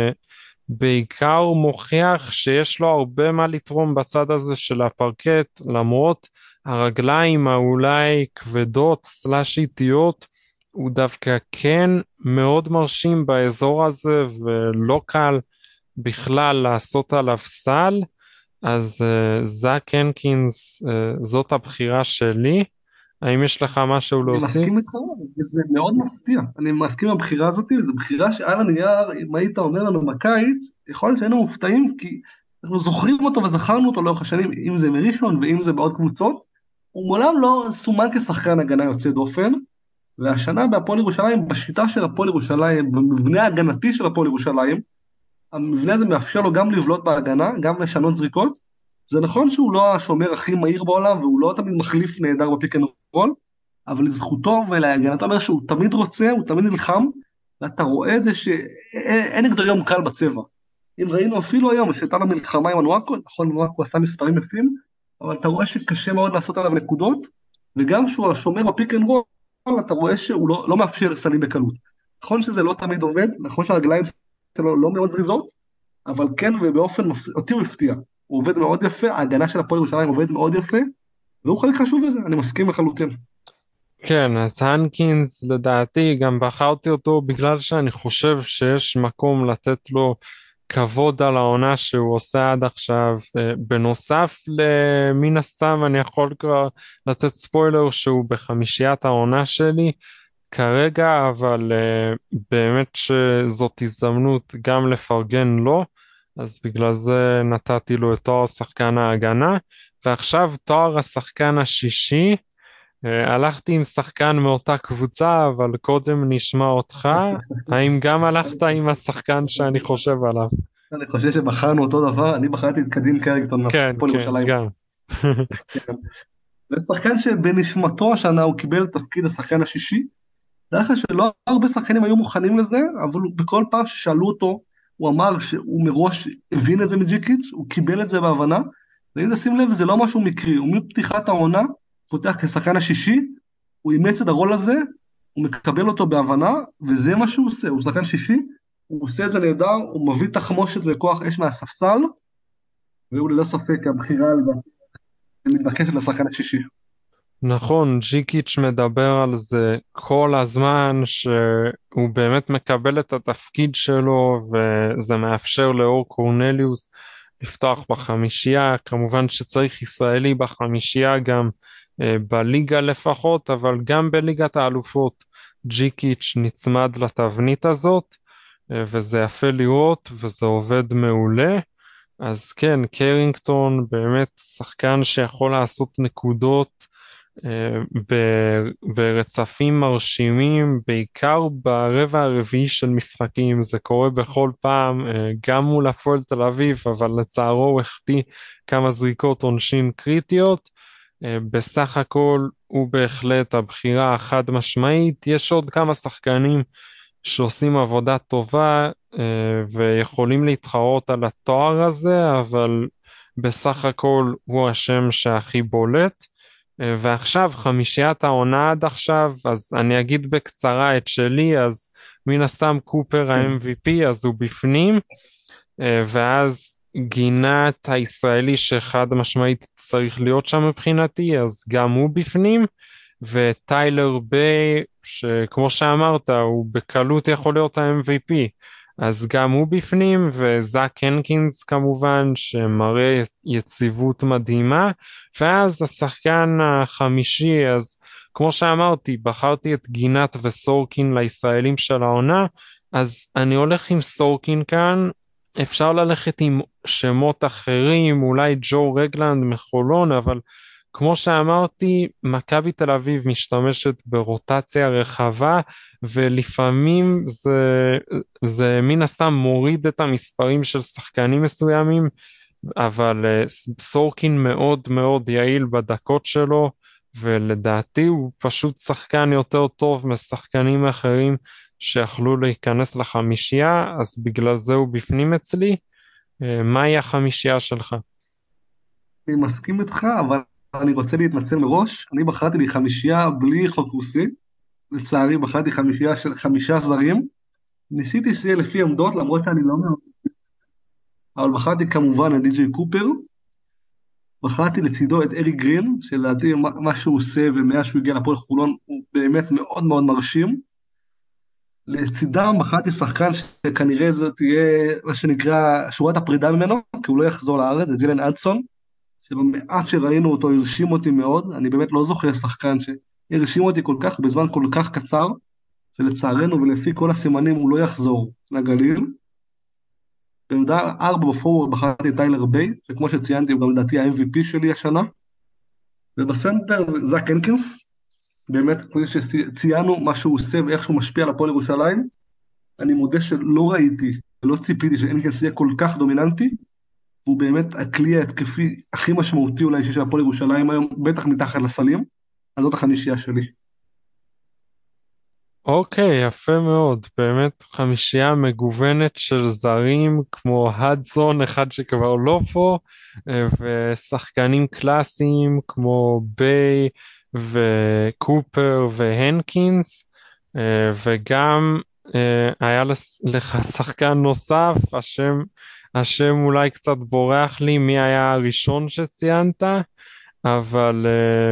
ובעיקר הוא מוכיח שיש לו הרבה מה לתרום בצד הזה של הפרקט, למרות הרגליים האולי כבדות סלש איטיות, הוא דווקא כן מאוד מרשים באזור הזה, ולא קל בכלל לעשות עליו סל. אז זאק הנקינס, זאת הבחירה שלי. האם יש לך משהו אני להוסיף? מסכים איתך, וזה מאוד מפתיע. אני מסכים עם הבחירה הזאת, זו בחירה שעל הנייר, אם היית אומר לנו בקיץ, יכול להיות שהיינו מופתעים, כי אנחנו זוכרים אותו וזכרנו אותו לאורך השנים, אם זה מראשון ואם זה בעוד קבוצות, הוא מעולם לא סומן כשחקן הגנה יוצא דופן, והשנה בהפועל ירושלים, בשיטה של הפועל ירושלים, במבנה ההגנתי של הפועל ירושלים, המבנה הזה מאפשר לו גם לבלוט בהגנה, גם לשנות זריקות. זה נכון שהוא לא השומר הכי מהיר בעולם, והוא לא תמיד מחליף נהדר בפיק אנד רול, אבל לזכותו ולהגנתו אומר שהוא תמיד רוצה, הוא תמיד נלחם, ואתה רואה את זה שאין נגדו יום קל בצבע. אם ראינו אפילו היום, שהייתה לו מלחמה עם אנואקו, נכון, אנואקו עשה מספרים יפים, אבל אתה רואה שקשה מאוד לעשות עליו נקודות, וגם שהוא השומר בפיק אנד רול, אתה רואה שהוא לא מאפשר סלים בקלות. נכון שזה לא תמיד עובד, נכון שהרגליים שלו לא מאוד זריזות, אבל כן, ובאופן אותי הוא הפתיע. הוא עובד מאוד יפה, ההגנה של הפועל ירושלים עובד מאוד יפה, והוא חלק חשוב בזה, אני מסכים לחלוטין. כן, אז הנקינס לדעתי גם בחרתי אותו בגלל שאני חושב שיש מקום לתת לו כבוד על העונה שהוא עושה עד עכשיו. בנוסף למן הסתם אני יכול כבר לתת ספוילר שהוא בחמישיית העונה שלי כרגע, אבל באמת שזאת הזדמנות גם לפרגן לו, אז בגלל זה נתתי לו את תואר שחקן ההגנה. ועכשיו תואר השחקן השישי, הלכתי עם שחקן מאותה קבוצה, אבל קודם נשמע אותך. האם גם הלכת עם השחקן שאני חושב עליו? אני חושב שבחרנו אותו דבר, אני בחרתי את קדים קרינגטון כן, מהפועל כן, ירושלים. גם. זה שחקן שבנשמתו השנה הוא קיבל את תפקיד השחקן השישי, דרך כלל שלא הרבה שחקנים היו מוכנים לזה, אבל בכל פעם ששאלו אותו, הוא אמר שהוא מראש הבין את זה מג'יקיץ', הוא קיבל את זה בהבנה, ואם תשים לב זה לא משהו מקרי, הוא מפתיחת העונה, פותח כשחקן השישי, הוא אימץ את הרול הזה, הוא מקבל אותו בהבנה, וזה מה שהוא עושה, הוא שחקן שישי, הוא עושה את זה נהדר, הוא מביא תחמושת וכוח אש מהספסל, והוא ללא ספק הבחירה המתבקשת לשחקן השישי. נכון, ג'יקיץ' מדבר על זה כל הזמן, שהוא באמת מקבל את התפקיד שלו, וזה מאפשר לאור קורנליוס לפתוח בחמישייה. כמובן שצריך ישראלי בחמישייה גם בליגה לפחות, אבל גם בליגת האלופות ג'יקיץ' נצמד לתבנית הזאת, וזה יפה לראות וזה עובד מעולה. אז כן, קרינגטון באמת שחקן שיכול לעשות נקודות ברצפים מרשימים, בעיקר ברבע הרביעי של משחקים. זה קורה בכל פעם, גם מול הפועל תל אביב, אבל לצערו הוא החטיא כמה זריקות עונשין קריטיות. בסך הכל הוא בהחלט הבחירה החד משמעית. יש עוד כמה שחקנים שעושים עבודה טובה ויכולים להתחרות על התואר הזה, אבל בסך הכל הוא השם שהכי בולט. ועכשיו חמישיית העונה עד עכשיו, אז אני אגיד בקצרה את שלי. אז מן הסתם קופר כן. ה-MVP, אז הוא בפנים. ואז גינת הישראלי שחד משמעית צריך להיות שם מבחינתי, אז גם הוא בפנים. וטיילר ביי, שכמו שאמרת, הוא בקלות יכול להיות ה-MVP, אז גם הוא בפנים. וזאק הנקינס כמובן, שמראה יציבות מדהימה. ואז השחקן החמישי, אז כמו שאמרתי, בחרתי את גינת וסורקין לישראלים של העונה, אז אני הולך עם סורקין כאן. אפשר ללכת עם שמות אחרים, אולי ג'ו רגלנד מחולון, אבל כמו שאמרתי, מכבי תל אביב משתמשת ברוטציה רחבה, ולפעמים זה מן הסתם מוריד את המספרים של שחקנים מסוימים, אבל סורקין מאוד מאוד יעיל בדקות שלו, ולדעתי הוא פשוט שחקן יותר טוב משחקנים אחרים שיכלו להיכנס לחמישייה, אז בגלל זה הוא בפנים אצלי. מהי החמישייה שלך? אני מסכים איתך, אבל אני רוצה להתנצל מראש. אני בחרתי לי חמישייה בלי חוק רוסי. לצערי בחרתי חמישייה של 5 זרים. ניסיתי שיהיה לפי עמדות, למרות שאני לא מאוד. אבל בחרתי כמובן את די.ג'יי קופר. בחרתי לצידו את אריק גרין, שלדעתי מה שהוא עושה ומאז שהוא הגיע לפועל חולון הוא באמת מאוד מאוד מרשים. לצידם בחרתי שחקן שכנראה זה תהיה מה שנקרא שורת הפרידה ממנו, כי הוא לא יחזור לארץ, זה ג'ילן אדסון, שבמעט שראינו אותו הרשים אותי מאוד. אני באמת לא זוכר שחקן שהרשים אותי כל כך בזמן כל כך קצר, שלצערנו ולפי כל הסימנים הוא לא יחזור לגליל. בעמדה 4 בפורוורד בחרתי את טיילר ביי, שכמו שציינתי הוא גם לדעתי ה-MVP שלי השנה. ובסנטר זאק הנקינס, באמת כמו שציינו מה שהוא עושה ואיך שהוא משפיע על הפועל ירושלים. אני מודה שלא ראיתי ולא ציפיתי שהנקינס יהיה כל כך דומיננטי, והוא באמת הכלי ההתקפי הכי משמעותי אולי שיש להפועל ירושלים היום, בטח מתחת לסלים. אז זאת החמישייה שלי. אוקיי, יפה מאוד. באמת חמישייה מגוונת של זרים כמו הדסון, אחד שכבר לא פה, ושחקנים קלאסיים כמו ביי וקופר והנקינס, וגם היה לך שחקן נוסף, השם אולי קצת בורח לי, מי היה הראשון שציינת, אבל,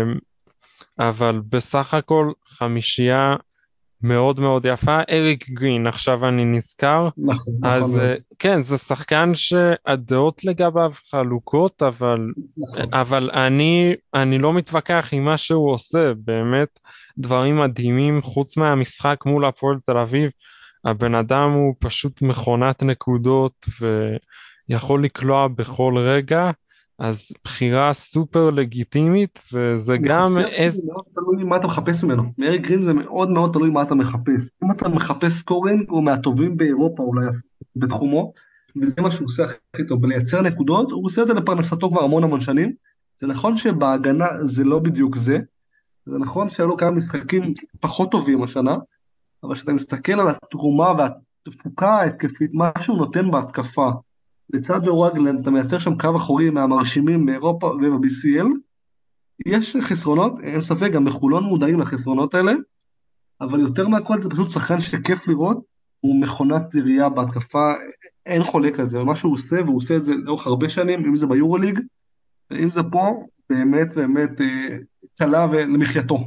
אבל בסך הכל חמישייה מאוד מאוד יפה. אריק גרין, עכשיו אני נזכר. נכון, נכון אז מאוד. כן, זה שחקן שהדעות לגביו חלוקות, נכון. אבל אני לא מתווכח עם מה שהוא עושה, באמת דברים מדהימים. חוץ מהמשחק מול הפועל תל אביב, הבן אדם הוא פשוט מכונת נקודות ויכול לקלוע בכל רגע, אז בחירה סופר לגיטימית. וזה אני גם חושב שזה מאוד תלוי מה אתה מחפש ממנו. מאריק גרין זה מאוד מאוד תלוי מה אתה מחפש. אם אתה מחפש סקורינג, הוא מהטובים באירופה אולי בתחומו, וזה מה שהוא עושה הכי טוב, בלייצר נקודות. הוא עושה את זה לפרנסתו כבר המון המון שנים. זה נכון שבהגנה זה לא בדיוק זה. זה נכון שהיו לו כמה משחקים פחות טובים השנה, אבל כשאתה מסתכל על התרומה והתפוקה ההתקפית, מה שהוא נותן בהתקפה, לצד ג'ו רגלנד, אתה מייצר שם קו אחורי מהמרשימים באירופה וב-BCL. יש חסרונות, אין ספק, גם בחולון מודעים לחסרונות האלה, אבל יותר מהכל זה פשוט שחקן שכיף לראות, הוא מכונת ירייה בהתקפה, אין חולק על זה, מה שהוא עושה, והוא עושה את זה לאורך הרבה שנים, אם זה ביורוליג, ואם זה פה, באמת באמת קלה ולמחייתו.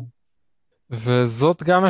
וזאת גם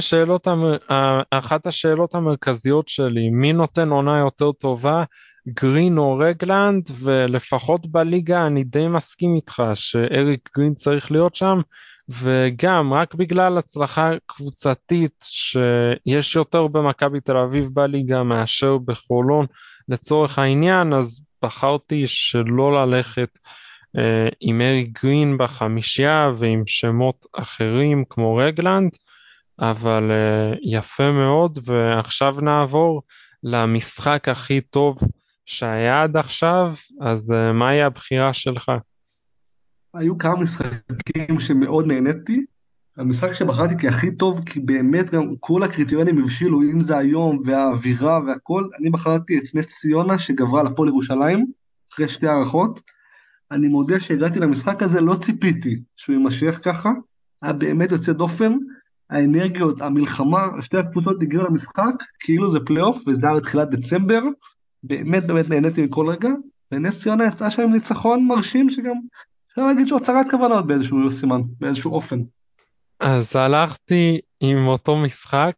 אחת השאלות המרכזיות שלי, מי נותן עונה יותר טובה, גרין או רגלנד? ולפחות בליגה אני די מסכים איתך שאריק גרין צריך להיות שם, וגם רק בגלל הצלחה קבוצתית שיש יותר במכבי תל אביב בליגה מאשר בחולון לצורך העניין, אז בחרתי שלא ללכת עם אריק גרין בחמישייה ועם שמות אחרים כמו רגלנד. אבל יפה מאוד. ועכשיו נעבור למשחק הכי טוב שהיה עד עכשיו. אז מהי הבחירה שלך? היו כמה משחקים שמאוד נהניתי, המשחק שבחרתי כהכי טוב, כי באמת גם כל הקריטריונים הבשילו, אם זה היום והאווירה והכל, אני בחרתי את נס ציונה שגברה על הפועל ירושלים, אחרי שתי הערכות. אני מודה שהגעתי למשחק הזה, לא ציפיתי שהוא יימשך ככה, היה באמת יוצא דופן, האנרגיות, המלחמה, שתי הקבוצות הגיעו למשחק, כאילו זה פלייאוף, וזה היה בתחילת דצמבר, באמת באמת נהניתי מכל רגע, ונס ציונה יצאה שם עם ניצחון מרשים, שגם אפשר להגיד שהוא הצהרת כוונות באיזשהו סימן, באיזשהו אופן. אז הלכתי עם אותו משחק,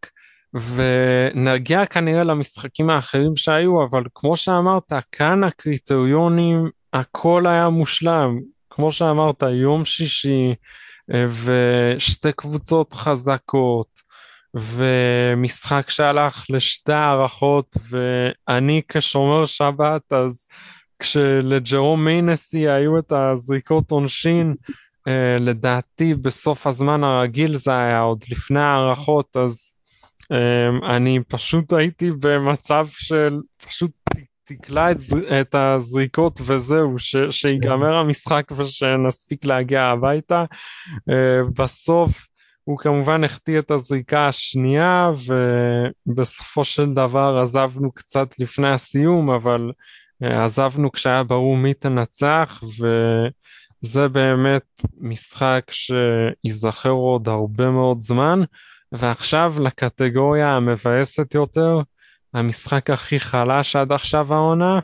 ונגיע כנראה למשחקים האחרים שהיו, אבל כמו שאמרת, כאן הקריטריונים, הכל היה מושלם. כמו שאמרת, יום שישי, ושתי קבוצות חזקות, ומשחק שהלך לשתי הערכות, ואני כשומר שבת, אז כשלג'רום מיינסי היו את הזריקות עונשין, לדעתי בסוף הזמן הרגיל זה היה עוד לפני הערכות, אז אני פשוט הייתי במצב של פשוט תקלה את הזריקות וזהו, שיגמר המשחק ושנספיק להגיע הביתה. בסוף הוא כמובן החטיא את הזריקה השנייה, ובסופו של דבר עזבנו קצת לפני הסיום, אבל עזבנו כשהיה ברור מי תנצח, וזה באמת משחק שיזכר עוד הרבה מאוד זמן. ועכשיו לקטגוריה המבאסת יותר, המשחק הכי חלש עד עכשיו העונה,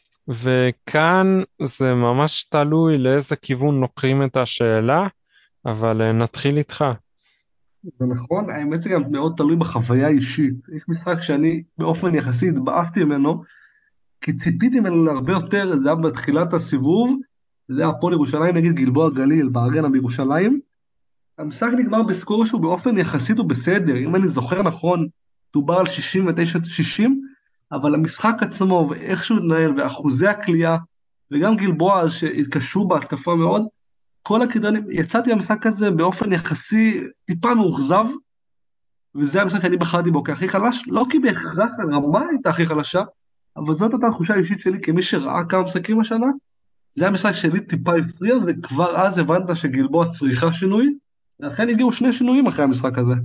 וכאן זה ממש תלוי לאיזה כיוון לוקחים את השאלה, אבל נתחיל איתך. זה נכון, האמת זה גם מאוד תלוי בחוויה האישית. יש משחק שאני באופן יחסי התבאסתי ממנו, כי ציפיתי ממנו להרבה יותר, זה היה בתחילת הסיבוב, זה היה הפועל ירושלים נגד גלבוע גליל, בארנה בירושלים. המשחק נגמר בסקור שהוא באופן יחסית הוא בסדר, אם אני זוכר נכון, דובר על 69-60, אבל המשחק עצמו ואיך שהוא התנהל, ואחוזי הקליעה, וגם גלבוע שהתקשרו בהתקפה מאוד, כל הקריטריונים, יצאתי במשחק הזה באופן יחסי טיפה מאוכזב, וזה המשחק שאני בחרתי בו כהכי חלש, לא כי בהכרח הרמה הייתה הכי חלשה, אבל זאת אותה תחושה אישית שלי כמי שראה כמה משחקים השנה, זה המשחק שלי טיפה הפריע, וכבר אז הבנת שגלבוע צריכה שינוי, ולכן הגיעו שני שינויים אחרי המשחק הזה.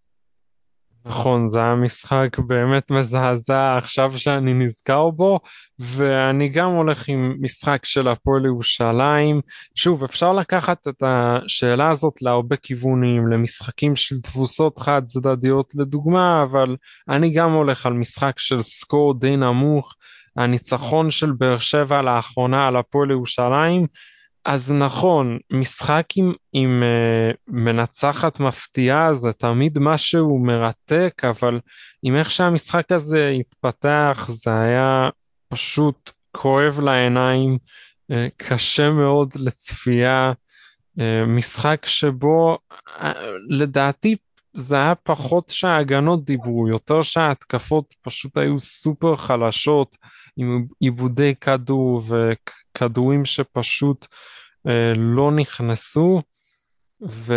נכון, זה היה משחק באמת מזעזע עכשיו שאני נזכר בו, ואני גם הולך עם משחק של הפועל ירושלים. שוב, אפשר לקחת את השאלה הזאת להרבה כיוונים, למשחקים של תבוסות חד צדדיות לדוגמה, אבל אני גם הולך על משחק של סקור די נמוך, הניצחון של באר שבע לאחרונה על הפועל ירושלים. אז נכון, משחק עם מנצחת מפתיעה זה תמיד משהו מרתק, אבל עם איך שהמשחק הזה התפתח זה היה פשוט כואב לעיניים, קשה מאוד לצפייה, משחק שבו לדעתי זה היה פחות שההגנות דיברו, יותר שההתקפות פשוט היו סופר חלשות, עם עיבודי כדור וכדורים שפשוט לא נכנסו, ו...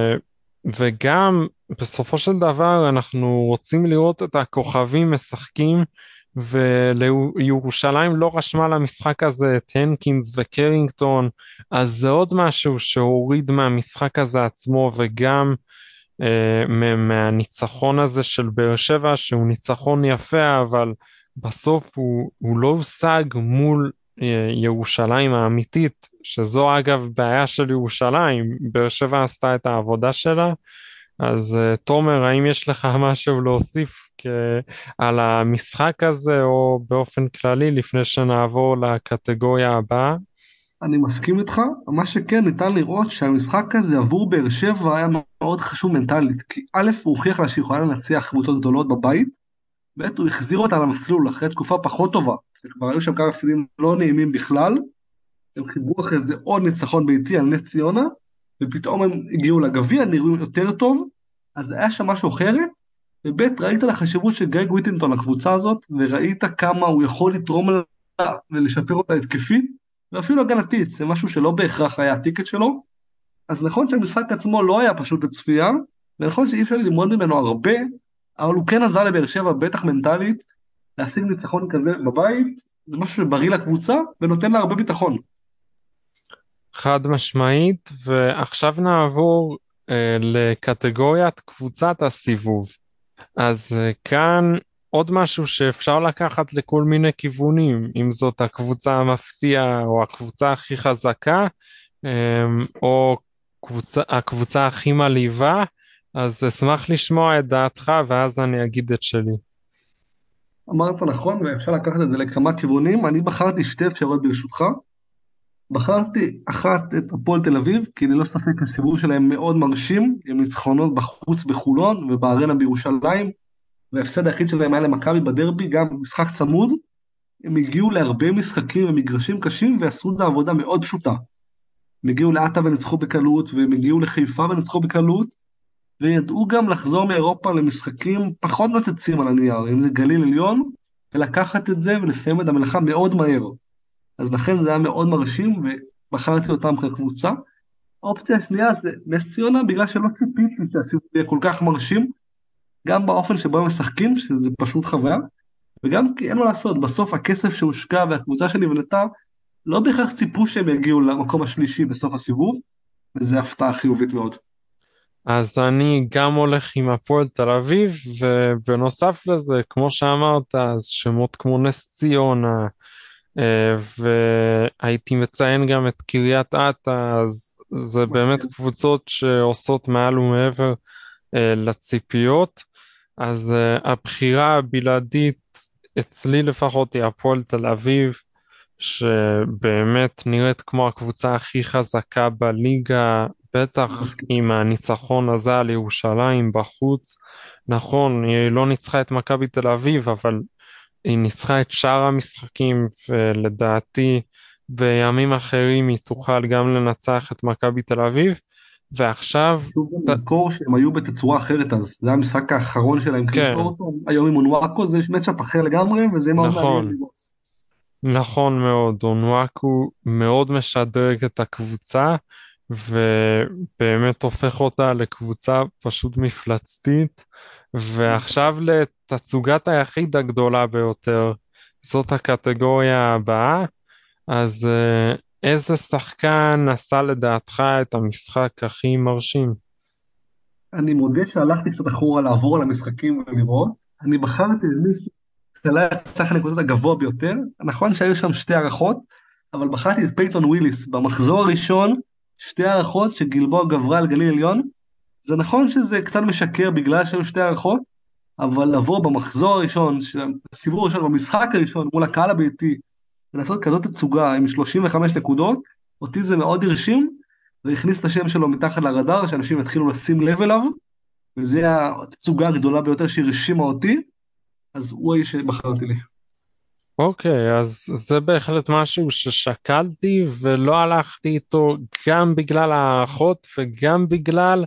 וגם בסופו של דבר אנחנו רוצים לראות את הכוכבים משחקים, ולירושלים לא רשמה למשחק הזה את הנקינס וקרינגטון, אז זה עוד משהו שהוריד מהמשחק הזה עצמו, וגם מהניצחון הזה של באר שבע, שהוא ניצחון יפה, אבל בסוף הוא לא הושג מול ירושלים האמיתית, שזו אגב בעיה של ירושלים, באר שבע עשתה את העבודה שלה. אז תומר, האם יש לך משהו להוסיף על המשחק הזה, או באופן כללי, לפני שנעבור לקטגוריה הבאה? אני מסכים איתך, מה שכן ניתן לראות שהמשחק הזה עבור באר שבע היה מאוד חשוב מנטלית, כי א' הוא הוכיח לה שהיא יכולה לנצח קבוצות גדולות בבית, ב' הוא החזיר אותה למסלול אחרי תקופה פחות טובה, כבר היו שם כמה הפסדים לא נעימים בכלל, הם חיברו אחרי זה עוד ניצחון ביתי על נס ציונה, ופתאום הם הגיעו לגביע, נראו יותר טוב, אז היה שם משהו אחרת, וב' ראית על החשיבות של גרג וויטינגטון לקבוצה הזאת, וראית כמה הוא יכול לתרום לה ולשפר אותה התקפית, ואפילו הגנתית, זה משהו שלא בהכרח היה הטיקט שלו, אז נכון שהמשחק עצמו לא היה פשוט לצפייה, ונכון שאי אפשר ללמוד ממנו הרבה, אבל הוא כן עזר לבאר שבע, בטח מנטלית, להשיג ניצחון כזה בבית, זה משהו שבריא לקבוצה, ונותן לה הרבה ביטחון. חד משמעית, ועכשיו נעבור לקטגוריית קבוצת הסיבוב. אז כאן עוד משהו שאפשר לקחת לכל מיני כיוונים, אם זאת הקבוצה המפתיעה או הקבוצה הכי חזקה, או הקבוצה הכי מלהיבה, אז אשמח לשמוע את דעתך ואז אני אגיד את שלי. אמרת נכון, ואפשר לקחת את זה לכמה כיוונים. אני בחרתי שתי אפשרויות ברשותך. בחרתי אחת את הפועל תל אביב, כי ללא ספק הסיבוב שלהם מאוד מרשים, עם ניצחונות בחוץ בחולון ובארנה בירושלים, וההפסד היחיד שלהם היה למכבי בדרבי, גם משחק צמוד. הם הגיעו להרבה משחקים ומגרשים קשים ועשו את העבודה מאוד פשוטה. הם הגיעו לעטה וניצחו בקלות, והם הגיעו לחיפה וניצחו בקלות, וידעו גם לחזור מאירופה למשחקים פחות נוצצים על הנייר, אם זה גליל עליון, ולקחת את זה ולסיים את המלאכה מאוד מהר. אז לכן זה היה מאוד מרשים, ובחרתי אותם כקבוצה. האופציה השנייה זה נס ציונה, בגלל שלא ציפיתי שהסיבוב יהיה כל כך מרשים, גם באופן שבו הם משחקים, שזה פשוט חוויה, וגם כי אין מה לעשות, בסוף הכסף שהושקע והקבוצה שנבנתה, לא בהכרח ציפו שהם יגיעו למקום השלישי בסוף הסיבוב, וזו הפתעה חיובית מאוד. אז אני גם הולך עם הפועל תל אביב, ובנוסף לזה, כמו שאמרת, אז שמות כמו נס ציונה, והייתי מציין גם את קריית אתא, אז זה באמת קבוצות שעושות מעל ומעבר לציפיות, אז הבחירה הבלעדית אצלי לפחות היא הפועל תל אביב, שבאמת נראית כמו הקבוצה הכי חזקה בליגה, בטח עם הניצחון הזה על ירושלים בחוץ. נכון, היא לא ניצחה את מכבי תל אביב, אבל היא ניצחה את שאר המשחקים, ולדעתי בימים אחרים היא תוכל גם לנצח את מכבי תל אביב. ועכשיו שוב גם לזכור שהם היו בתצורה אחרת, אז זה המשחק האחרון שלהם, כן. היום עם אונואקו זה מצ'אפ אחר לגמרי, וזה מאוד מעניין לראות. נכון מאוד, אונואקו מאוד משדרג את הקבוצה, ובאמת הופך אותה לקבוצה פשוט מפלצתית, ועכשיו לתצוגת היחיד הגדולה ביותר, זאת הקטגוריה הבאה. אז איזה שחקן עשה לדעתך את המשחק הכי מרשים? אני מודה שהלכתי קצת אחורה לעבור על המשחקים ולראות, אני בחרתי מישהו שלה את סך הנקודות הגבוה ביותר, נכון שהיו שם שתי הערכות, אבל בחרתי את פייטון וויליס, במחזור הראשון, שתי הערכות שגלבוע גברה על גליל עליון, זה נכון שזה קצת משקר בגלל שהיו שתי הערכות, אבל לבוא במחזור הראשון, הסיבוב הראשון, במשחק הראשון, מול הקהל הביתי, ולעשות כזאת תצוגה עם 35 נקודות, אותי זה מאוד הרשים, והכניס את השם שלו מתחת לרדאר, שאנשים יתחילו לשים לב אליו, וזה התצוגה הגדולה ביותר שהרשימה אותי, אז הוא האיש שבחרתי לי. אוקיי, אז זה בהחלט משהו ששקלתי ולא הלכתי איתו, גם בגלל הערכות וגם בגלל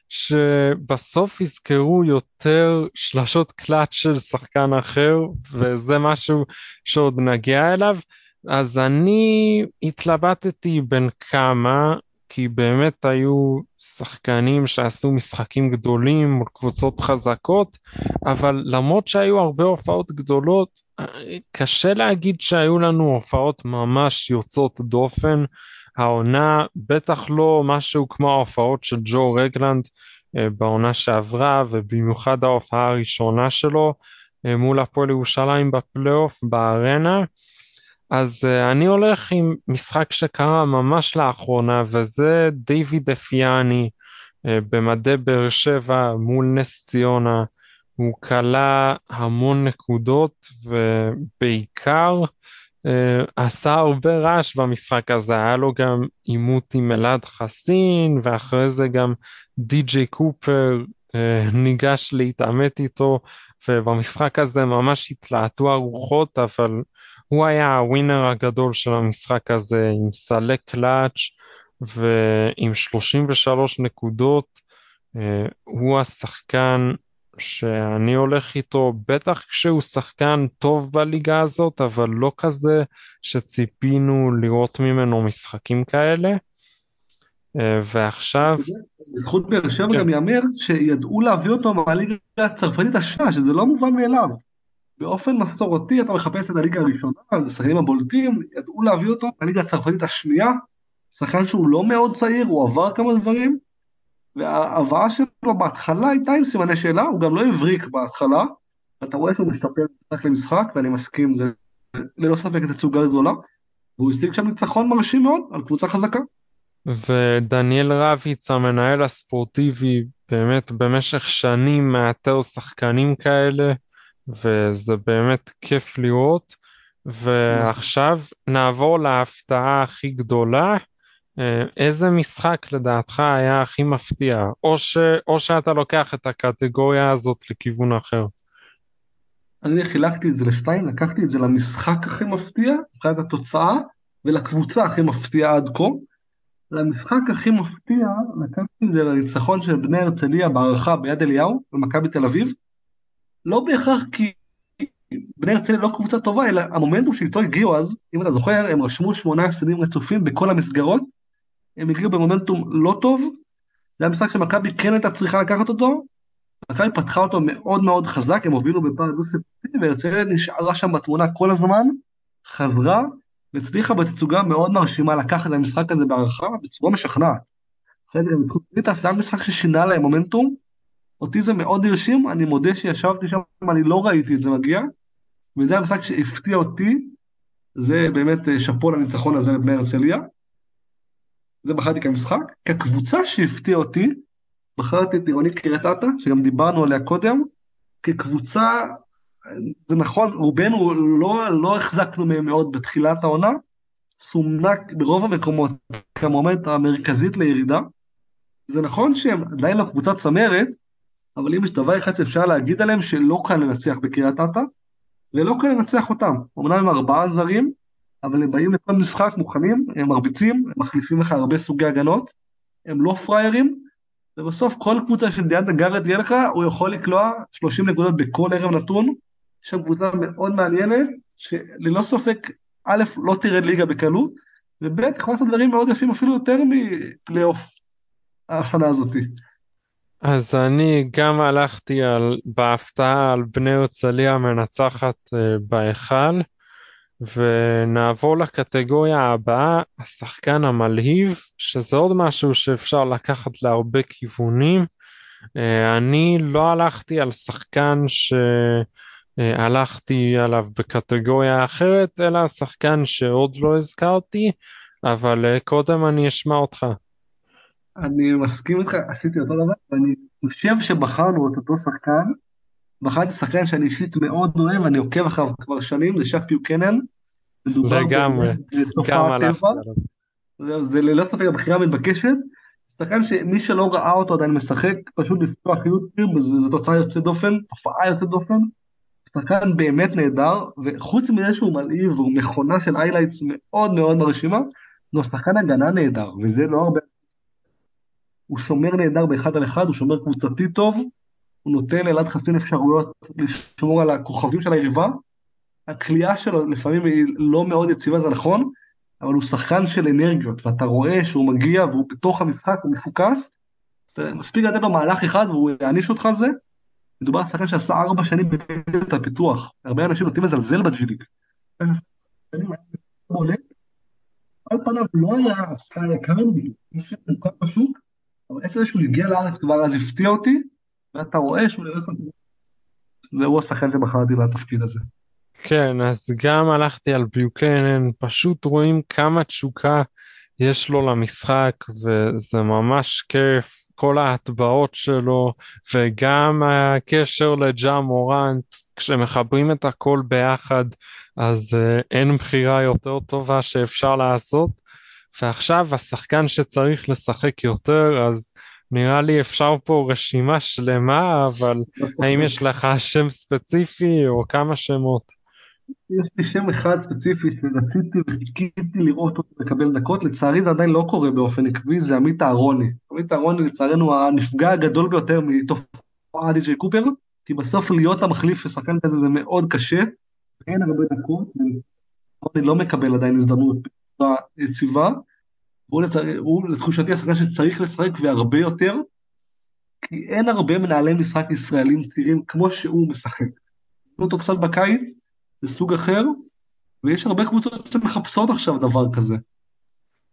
שבסוף יזכרו יותר שלשות קלאץ' של שחקן אחר, וזה משהו שעוד נגיע אליו. אז אני התלבטתי בין כמה, כי באמת היו שחקנים שעשו משחקים גדולים מול קבוצות חזקות, אבל למרות שהיו הרבה הופעות גדולות, קשה להגיד שהיו לנו הופעות ממש יוצאות דופן. העונה בטח לא משהו כמו ההופעות של ג'ו רגלנד בעונה שעברה, ובמיוחד ההופעה הראשונה שלו מול הפועל ירושלים בפלייאוף בארנה. אז אני הולך עם משחק שקרה ממש לאחרונה, וזה דיוויד אפיאני במדי באר שבע מול נס ציונה. הוא קלה המון נקודות, ובעיקר עשה הרבה רעש במשחק הזה. היה לו גם עימות עם אלעד חסין, ואחרי זה גם די.ג'יי קופר ניגש להתעמת איתו, ובמשחק הזה ממש התלהטו הרוחות, אבל הוא היה הווינר הגדול של המשחק הזה, עם סלי קלאץ' ועם 33 נקודות. הוא השחקן שאני הולך איתו, בטח כשהוא שחקן טוב בליגה הזאת, אבל לא כזה שציפינו לראות ממנו משחקים כאלה. ועכשיו זכות באר שבע גם יאמר שידעו להביא אותו מהליגה הצרפתית השנייה, שזה לא מובן מאליו. באופן מסורתי אתה מחפש את הליגה הראשונה, זה שחקנים הבולטים, ידעו להביא אותו מהליגה הצרפתית השנייה, שחקן שהוא לא מאוד צעיר, הוא עבר כמה דברים, וההבאה שלו בהתחלה הייתה עם סימני שאלה, הוא גם לא הבריק בהתחלה, אתה רואה שהוא משתפר משחק למשחק, ואני מסכים, זה ללא ספק תצוגה גדולה, והוא השיג שם ניצחון מרשים מאוד על קבוצה חזקה. ודניאל רביץ, המנהל הספורטיבי, באמת במשך שנים מאתר שחקנים כאלה, וזה באמת כיף לראות. ועכשיו נעבור להפתעה הכי גדולה. איזה משחק לדעתך היה הכי מפתיע? או שאתה לוקח את הקטגוריה הזאת לכיוון אחר. אני חילקתי את זה לשתיים, לקחתי את זה למשחק הכי מפתיע, מבחינת התוצאה, ולקבוצה הכי מפתיעה עד כה. למשחק הכי מפתיע, לקחתי את זה לניצחון של בני הרצליה בהערכה ביד אליהו, במכבי תל אביב. לא בהכרח כי בני הרצליה לא קבוצה טובה, אלא המומנטום שאיתו הגיעו אז, אם אתה זוכר, הם רשמו 8 הפסדים רצופים בכל המסגרות, הם הגיעו במומנטום לא טוב, זה היה משחק שמכבי כן הייתה צריכה לקחת אותו, מכבי פתחה אותו מאוד מאוד חזק, הם הובילו בפער דו-ספרתי, והרצליה נשארה שם בתמונה כל הזמן, חזרה, והצליחה בתצוגה מאוד מרשימה לקחת את המשחק הזה בהערכה, בצורה משכנעת. אחרי זה גם התחילו ליטה, זה היה משחק ששינה להם מומנטום, אותי זה מאוד הרשים, אני מודה שישבתי שם, אני לא ראיתי את זה מגיע, וזה המשחק שהפתיע אותי, זה באמת שאפו לניצחון הזה לבני הרצליה, זה בחרתי כמשחק, כקבוצה שהפתיע אותי, בחרתי את עירוני קריית אתא, שגם דיברנו עליה קודם, כקבוצה, זה נכון, רובנו לא החזקנו מהם מאוד בתחילת העונה, סומנה ברוב המקומות כמומנט המרכזית לירידה, זה נכון שהם עדיין לא קבוצת צמרת, אבל אם יש דבר אחד שאפשר להגיד עליהם, שלא קל לנצח בקריית אתא, ולא קל לנצח אותם, אמנם הם 4 זרים, אבל הם באים לכל משחק מוכנים, הם מרביצים, הם מחליפים לך הרבה סוגי הגנות, הם לא פריירים, ובסוף כל קבוצה של דיאנדה גארד יהיה לך, הוא יכול לקלוע 30 נקודות בכל ערב נתון, יש שם קבוצה מאוד מעניינת, שללא ספק, א', לא תרד ליגה בקלות, וב', יכול לעשות דברים מאוד יפים אפילו יותר מפלייאוף השנה הזאת. אז אני גם הלכתי בהפתעה על בני הרצליה מנצחת בהיכל, ונעבור לקטגוריה הבאה, השחקן המלהיב, שזה עוד משהו שאפשר לקחת להרבה כיוונים. אני לא הלכתי על שחקן שהלכתי עליו בקטגוריה אחרת, אלא שחקן שעוד לא הזכרתי, אבל קודם אני אשמע אותך. אני מסכים איתך, עשיתי אותו דבר, ואני חושב שבחרנו את אותו שחקן, בחרתי שחקן שאני אישית מאוד אוהב, אני עוקב אחריו כבר שנים, זה שק פיוקנן, מדובר לגמרי, גם בתופעת הלכתי טבע, עליו. זה ללא ספק הבחירה מתבקשת, שחקן שמי שלא ראה אותו עדיין משחק, פשוט לפתוח יוטיוב, זו תוצאה יוצאת דופן, תופעה יוצאת דופן, שחקן באמת נהדר, וחוץ מזה שהוא מלהיב, והוא מכונה של איילייטס מאוד מאוד מרשימה, זה שחקן הגנה נהדר, וזה לא הרבה, הוא שומר נהדר באחד על אחד, הוא שומר קבוצתי טוב, הוא נותן לאלעד חסין אפשרויות לשמור על הכוכבים של היריבה, הקליעה שלו לפעמים היא לא מאוד יציבה, זה נכון, אבל הוא שחקן של אנרגיות, ואתה רואה שהוא מגיע והוא בתוך המשחק, הוא מפוקס, אתה מספיק לתת לו מהלך אחד והוא יעניש אותך על זה, מדובר על שחקן שעשה 4 שנים בליגת הפיתוח, הרבה אנשים נוטים לזלזל בג'יליג, על פניו לא היה שחקן יקר בדיוק, יש מוכר בשוק, אבל עצם שהוא הגיע לארץ כבר אז הפתיע אותי, ואתה רואה שהוא נראה לך, זהו השחקן שבחרתי לתפקיד הזה. כן, אז גם הלכתי על ביוקנן, פשוט רואים כמה תשוקה יש לו למשחק, וזה ממש כיף, כל ההטבעות שלו, וגם הקשר לג'ה מורנט, כשמחברים את הכל ביחד, אז אין בחירה יותר טובה שאפשר לעשות, ועכשיו השחקן שצריך לשחק יותר, אז נראה לי אפשר פה רשימה שלמה, אבל האם יש לך שם ספציפי או כמה שמות? יש לי שם אחד ספציפי שרציתי וחיכיתי לראות אותו לקבל דקות, לצערי זה עדיין לא קורה באופן עקבי, זה עמית אהרוני. עמית אהרוני לצערנו הנפגע הגדול ביותר מתופעה די.ג'יי קופר, כי בסוף להיות המחליף של שחקן כזה זה מאוד קשה, אין הרבה דקות, ואהרוני לא מקבל עדיין הזדמנות יציבה, הוא לתחושתי השחקן שצריך לשחק והרבה יותר, כי אין הרבה מנהלי משחק ישראלים צעירים כמו שהוא משחק. אותו קצת בקיץ, זה סוג אחר, ויש הרבה קבוצות שמחפשות עכשיו דבר כזה.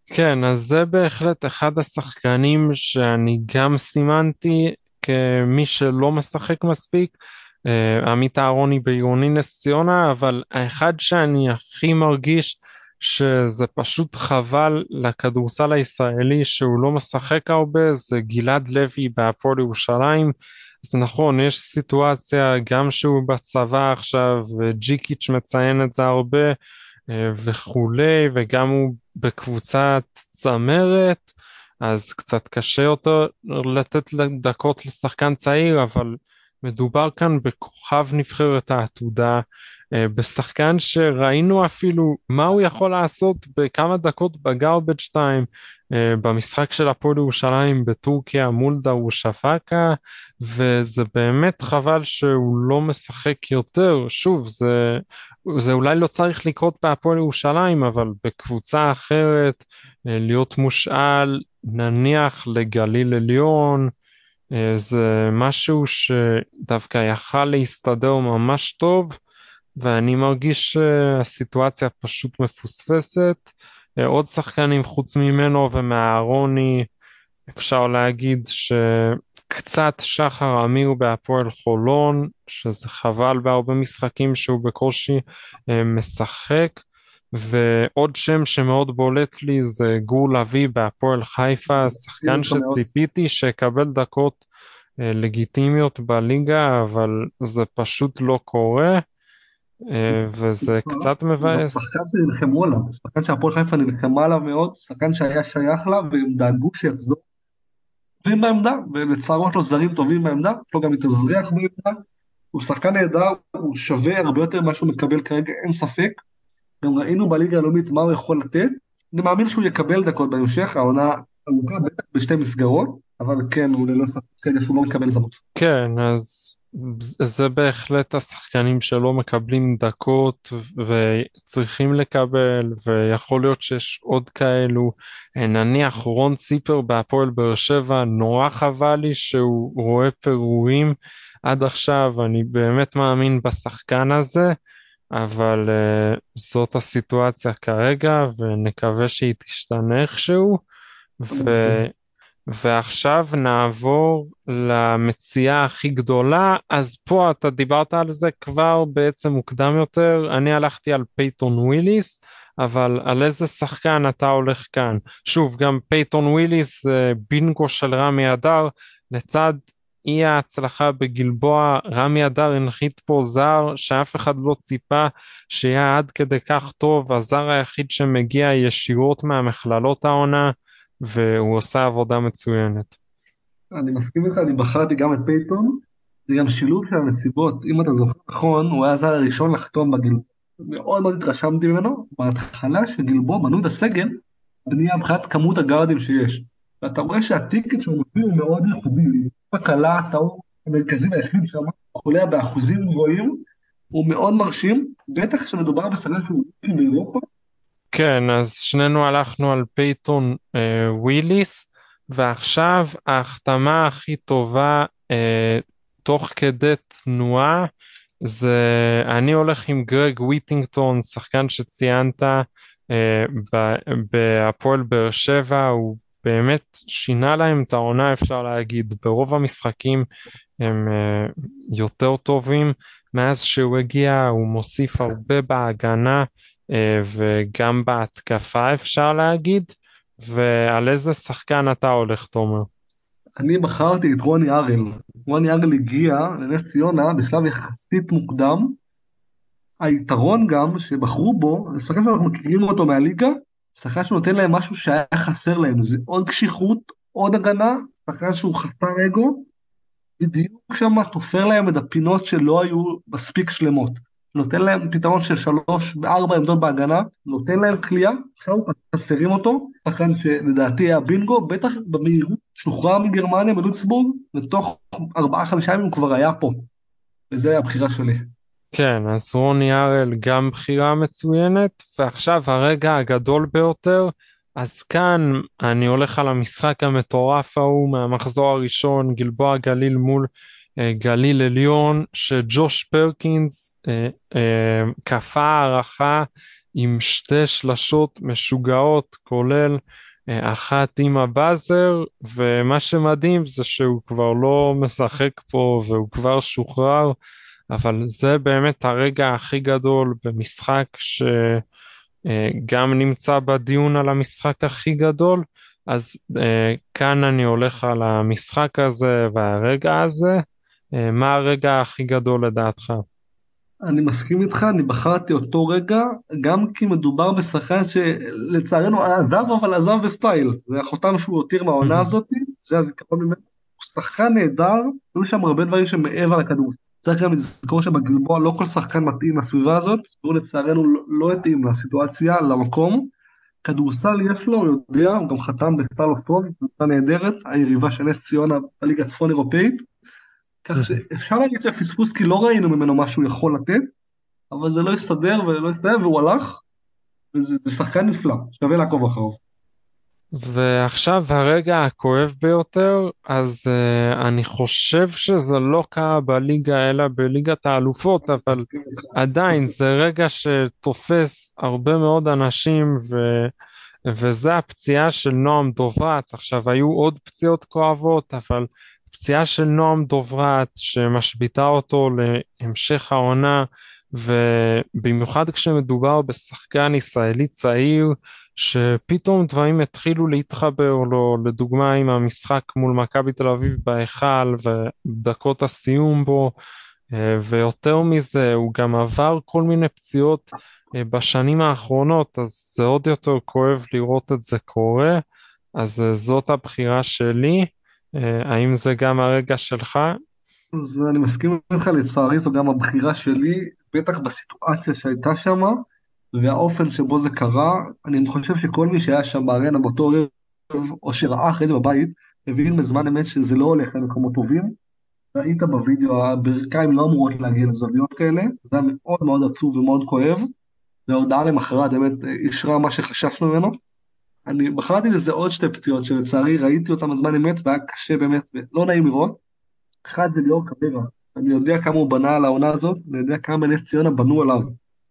כן, אז זה בהחלט אחד השחקנים שאני גם סימנתי כמי שלא משחק מספיק, עמית אהרוני בעירוני נס ציונה, אבל האחד שאני הכי מרגיש שזה פשוט חבל לכדורסל הישראלי שהוא לא משחק הרבה, זה גלעד לוי בהפועל ירושלים. אז נכון, יש סיטואציה גם שהוא בצבא עכשיו, וג'יקיץ' מציין את זה הרבה, וכולי, וגם הוא בקבוצת צמרת, אז קצת קשה יותר לתת דקות לשחקן צעיר, אבל מדובר כאן בכוכב נבחרת העתודה, בשחקן שראינו אפילו מה הוא יכול לעשות בכמה דקות בגארבג' טיים, במשחק של הפועל ירושלים בטורקיה מול דרושפקה, וזה באמת חבל שהוא לא משחק יותר. שוב, זה אולי לא צריך לקרות בהפועל ירושלים, אבל בקבוצה אחרת, להיות מושאל נניח לגליל עליון, זה משהו שדווקא יכל להסתדר ממש טוב, ואני מרגיש שהסיטואציה פשוט מפוספסת. עוד שחקנים חוץ ממנו ומהארוני, אפשר להגיד שקצת שחר אמיר בהפועל חולון, שזה חבל בהרבה משחקים שהוא בקושי משחק, ועוד שם שמאוד בולט לי זה גור לביא בהפועל חיפה, שחקן שציפיתי שיקבל דקות לגיטימיות בליגה, אבל זה פשוט לא קורה, וזה קצת מבאס. שחקן שנלחמו עליו, שחקן שהפועל חיפה נלחמה עליו מאוד, שחקן שהיה שייך לה והם דאגו שיחזור טובים בעמדה, ולצערו יש לו זרים טובים בעמדה, יש לו גם התאזרח בעמדה, הוא שחקן נהדר, הוא שווה הרבה יותר ממה שהוא מקבל כרגע, אין ספק, גם ראינו בליגה הלאומית מה הוא יכול לתת, אני מאמין שהוא יקבל דקות בהמשך, העונה ארוכה בטח בשתי מסגרות, אבל כן, הוא ללא ספק כרגע שהוא לא מקבל הזדמנות. כן, אז זה בהחלט השחקנים שלא מקבלים דקות וצריכים לקבל, ויכול להיות שיש עוד כאלו, נניח רון ציפר בהפועל באר שבע, נורא חבל לי שהוא רואה פירורים עד עכשיו, אני באמת מאמין בשחקן הזה, אבל זאת הסיטואציה כרגע, ונקווה שהיא תשתנה איכשהו. ועכשיו נעבור למציאה הכי גדולה. אז פה אתה דיברת על זה כבר בעצם מוקדם יותר, אני הלכתי על פייתון וויליס, אבל על איזה שחקן אתה הולך כאן? שוב, גם פייתון וויליס זה בינגו של רמי אדר, לצד אי ההצלחה בגלבוע, רמי אדר הנחית פה זר שאף אחד לא ציפה שיהיה עד כדי כך טוב, הזר היחיד שמגיע ישירות מהמכללות העונה, והוא עושה עבודה מצוינת. אני מסכים איתך, אני בחרתי גם את פייתון, זה גם שילוב של הנסיבות, אם אתה זוכר נכון, הוא היה הזר הראשון לחתום בגלבוע, מאוד מאוד התרשמתי ממנו, בהתחלה שגלבוע בנו את הסגל, בנייה מבחינת כמות הגארדים שיש, ואתה רואה שהטיקט שהוא מביא הוא מאוד ייחודי, הקלה, הטעות המרכזי היחיד שם, חולה באחוזים גבוהים, הוא מאוד מרשים, בטח כשמדובר בסגל שהוא באירופה. כן, אז שנינו הלכנו על פייתון וויליס, ועכשיו ההחתמה הכי טובה תוך כדי תנועה, זה אני הולך עם גרג וויטינגטון, שחקן שציינת בהפועל באר שבע, הוא באמת שינה להם את העונה, אפשר להגיד, ברוב המשחקים הם יותר טובים, מאז שהוא הגיע הוא מוסיף הרבה בהגנה, וגם בהתקפה אפשר להגיד. ועל איזה שחקן אתה הולך, תומר? אני בחרתי את רוני ארל. רוני ארל הגיע לנס ציונה בשלב יחסית מוקדם. היתרון גם שבחרו בו, זה שחקן שאנחנו מכירים אותו מהליגה, שחקן שנותן להם משהו שהיה חסר להם, זה עוד קשיחות, עוד הגנה, שחקן שהוא חסר אגו, בדיוק שם תופר להם את הפינות שלא היו מספיק שלמות. נותן להם פתרון של 3 ו4 עמדות בהגנה, נותן להם קליעה, עכשיו חסרים אותו, שחקן שלדעתי היה בינגו, בטח במהירות שוחרר מגרמניה מלוצבורג, ותוך 4-5 ימים הוא כבר היה פה, וזה הבחירה שלי. כן, אז רוני ארל גם בחירה מצוינת, ועכשיו הרגע הגדול ביותר, אז כאן אני הולך על המשחק המטורף ההוא מהמחזור הראשון, גלבוע גליל מול גליל עליון, שג'וש פרקינס כפה הערכה עם שתי שלשות משוגעות, כולל אחת עם הבאזר, ומה שמדהים זה שהוא כבר לא משחק פה והוא כבר שוחרר, אבל זה באמת הרגע הכי גדול במשחק שגם נמצא בדיון על המשחק הכי גדול. אז כאן אני הולך על המשחק הזה והרגע הזה. מה הרגע הכי גדול לדעתך? אני מסכים איתך, אני בחרתי אותו רגע, גם כי מדובר בשחקן שלצערנו עזב, אבל עזב בסטייל. זה החותם שהוא הותיר מהעונה הזאת, זה הזיכרון ממנו. הוא שחקן נהדר, היו שם הרבה דברים שמעבר לכדור. צריך גם לזכור שבגלבוע לא כל שחקן מתאים לסביבה הזאת, והוא לצערנו לא התאים לסיטואציה, למקום. כדורסל יש לו, הוא יודע, הוא גם חתם בסטייל אוף טוב, קבוצה נהדרת, היריבה של נס ציונה בליגה הצפון אירופאית. כך שאפשר להגיד שהפספוס כי לא ראינו ממנו מה שהוא יכול לתת, אבל זה לא הסתדר ולא הסתדר והוא הלך, וזה שחקן נפלא, שווה לעקוב אחריו. ועכשיו הרגע הכואב ביותר, אז אני חושב שזה לא קרה בליגה אלא בליגת האלופות, אבל עדיין זה רגע שתופס הרבה מאוד אנשים, וזה הפציעה של נועם דוברת. עכשיו היו עוד פציעות כואבות, אבל פציעה של נועם דוברת שמשביתה אותו להמשך העונה, ובמיוחד כשמדובר בשחקן ישראלי צעיר, שפתאום דברים התחילו להתחבר לו, לדוגמה עם המשחק מול מכבי תל אביב בהיכל ודקות הסיום בו, ויותר מזה הוא גם עבר כל מיני פציעות בשנים האחרונות, אז זה עוד יותר כואב לראות את זה קורה. אז זאת הבחירה שלי. האם זה גם הרגע שלך? אז אני מסכים איתך, לצערי זו גם הבחירה שלי, בטח בסיטואציה שהייתה שם, והאופן שבו זה קרה. אני חושב שכל מי שהיה שם בארנה באותו ערב, או שראה אחרי זה בבית, הבין בזמן אמת שזה לא הולך למקומות טובים. ראית בווידאו, הברכיים לא אמורות להגיע לזוויות כאלה, זה היה מאוד מאוד עצוב ומאוד כואב, וההודעה למחרת באמת אישרה מה שחששנו ממנו. אני בחרתי לזה עוד שתי פציעות שלצערי ראיתי אותם בזמן אמת והיה קשה באמת ולא נעים לראות. אחד זה ליאור קברה, אני יודע כמה הוא בנה על העונה הזאת, אני יודע כמה בנס ציונה בנו עליו.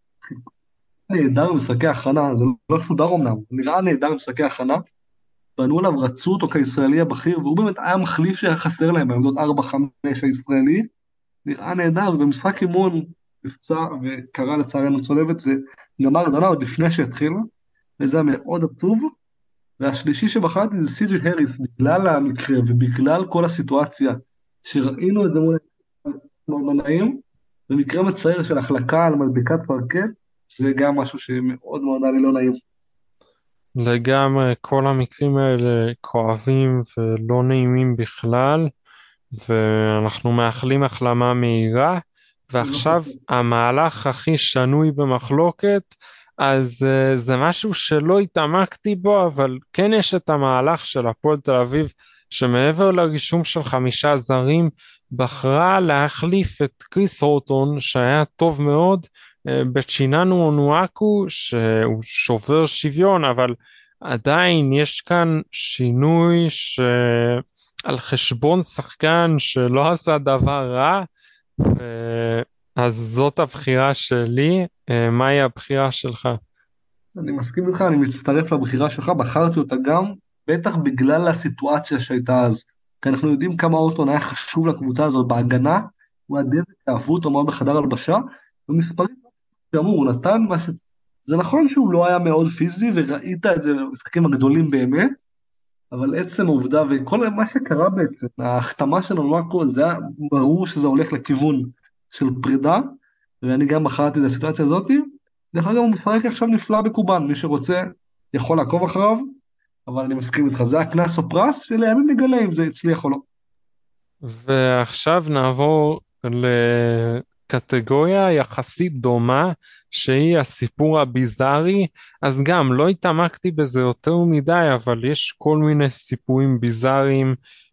נהדר במשחקי הכנה, זה לא שודר אמנם, נראה נהדר במשחקי הכנה, בנו עליו, רצו אותו כישראלי הבכיר, והוא באמת היה מחליף שהיה חסר להם בעמדות 4-5 הישראלי, נראה נהדר, ובמשחק אימון נפצע וקרא לצערנו צולבת, וגמר את העונה עוד לפני שהתחיל, וזה היה מאוד עצוב. והשלישי שבחרתי זה סי.ג'י הריס, בגלל המקרה ובגלל כל הסיטואציה, שראינו את זה מול מנעים, במקרה מצער של החלקה על מדבקת פרקט, זה גם משהו שמאוד מאוד היה לי לא נעים. לגמרי, כל המקרים האלה כואבים ולא נעימים בכלל, ואנחנו מאחלים החלמה מהירה. ועכשיו המהלך הכי שנוי במחלוקת, אז זה משהו שלא התעמקתי בו, אבל כן יש את המהלך של הפועל תל אביב, שמעבר לרישום של 5 זרים, בחרה להחליף את קריס הורטון, שהיה טוב מאוד, בצ'יננו אונואקו, שהוא שובר שוויון, אבל עדיין יש כאן שינוי על חשבון שחקן שלא עשה דבר רע, אז זאת הבחירה שלי. מהי הבחירה שלך? אני מסכים איתך, אני מצטרף לבחירה שלך, בחרתי אותה גם, בטח בגלל הסיטואציה שהייתה אז, כי אנחנו יודעים כמה אורטון היה חשוב לקבוצה הזאת בהגנה, הוא היה דבק, אהבו אותו מאוד בחדר הלבשה, ומספרים שאמרו, הוא נתן מה ש... זה נכון שהוא לא היה מאוד פיזי, וראית את זה במשחקים הגדולים באמת, אבל עצם העובדה וכל מה שקרה בעצם, ההחתמה של אונואקו, זה היה ברור שזה הולך לכיוון של פרידה, ואני גם בחרתי את הסיטואציה הזאת. דרך אגב הוא משחק עכשיו נפלא בקובן, מי שרוצה יכול לעקוב אחריו, אבל אני מסכים איתך, זה הכנס או פרס שלימים נגלה אם זה הצליח או לא. ועכשיו נעבור לקטגוריה יחסית דומה, שהיא הסיפור הביזארי. אז גם לא התעמקתי בזה יותר מדי, אבל יש כל מיני סיפורים ביזאריים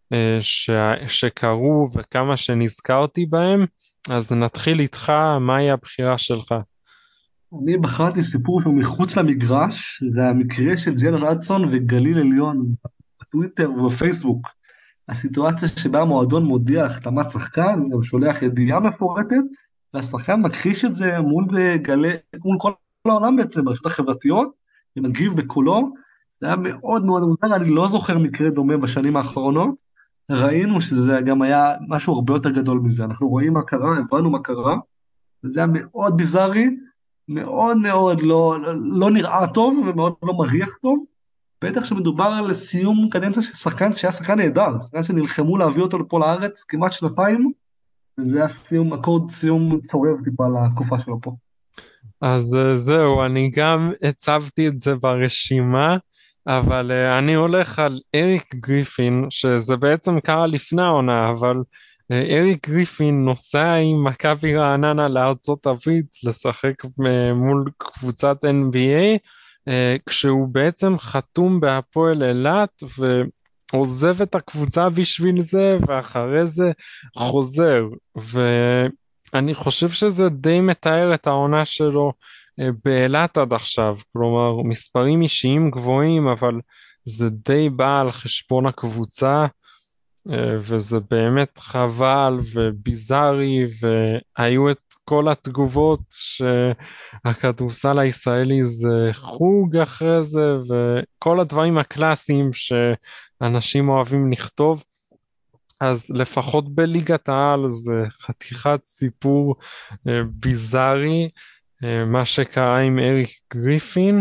שקרו וכמה שנזכרתי בהם. אז נתחיל איתך, מהי הבחירה שלך? אני בחרתי סיפור שהוא מחוץ למגרש, זה המקרה של ג'יילן אדסון וגליל עליון בטוויטר ובפייסבוק. הסיטואציה שבה המועדון מודיע על החתמת שחקן, גם שולח ידיעה מפורטת, והשחקן מכחיש את זה מול כל העולם בעצם, ברשתות החברתיות, ומגיב בקולו, זה היה מאוד מאוד מוזר, אני לא זוכר מקרה דומה בשנים האחרונות, ראינו שזה גם היה משהו הרבה יותר גדול מזה, אנחנו רואים מה קרה, הבנו מה קרה, וזה היה מאוד ביזארי, מאוד מאוד לא נראה טוב, ומאוד לא מריח טוב, בטח שמדובר על סיום קדנציה של שחקן, שהיה שחקן נהדר, שחקן שנלחמו להביא אותו לפה לארץ כמעט שנתיים, וזה היה סיום, אקורד סיום צורב טיפה לתקופה שלו פה. אז זהו, אני גם הצבתי את זה ברשימה, אבל אני הולך על אריק גריפין, שזה בעצם קרה לפני העונה, אבל אריק גריפין נוסע עם מכבי רעננה לארצות הברית לשחק מול קבוצת NBA, כשהוא בעצם חתום בהפועל אילת ועוזב את הקבוצה בשביל זה, ואחרי זה חוזר, ואני חושב שזה די מתאר את העונה שלו באילת עד עכשיו, כלומר מספרים אישיים גבוהים, אבל זה די בא על חשבון הקבוצה, וזה באמת חבל וביזארי, והיו את כל התגובות שהכדורסל הישראלי זה חוג אחרי זה, וכל הדברים הקלאסיים שאנשים אוהבים לכתוב. אז לפחות בליגת העל זה חתיכת סיפור ביזארי, מה שקרה עם אריק גריפין.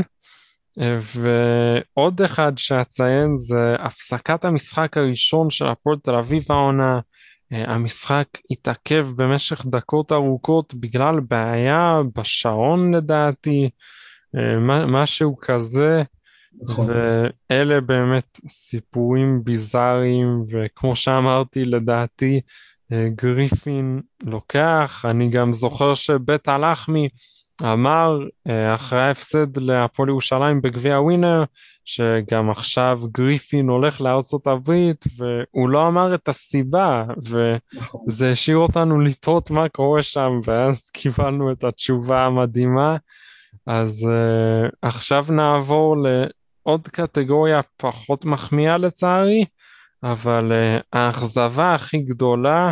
ועוד אחד שאציין זה הפסקת המשחק הראשון של הפועל תל אביב העונה. המשחק התעכב במשך דקות ארוכות בגלל בעיה בשעון לדעתי, משהו כזה. נכון. ואלה באמת סיפורים ביזאריים, וכמו שאמרתי לדעתי גריפין לוקח. אני גם זוכר שבית הלחמי אמר אחרי ההפסד להפועל ירושלים בגביע ווינר, שגם עכשיו גריפין הולך לארצות הברית, והוא לא אמר את הסיבה, וזה השאיר אותנו לטעות מה קורה שם, ואז קיבלנו את התשובה המדהימה. אז עכשיו נעבור לעוד קטגוריה פחות מחמיאה לצערי, אבל האכזבה הכי גדולה.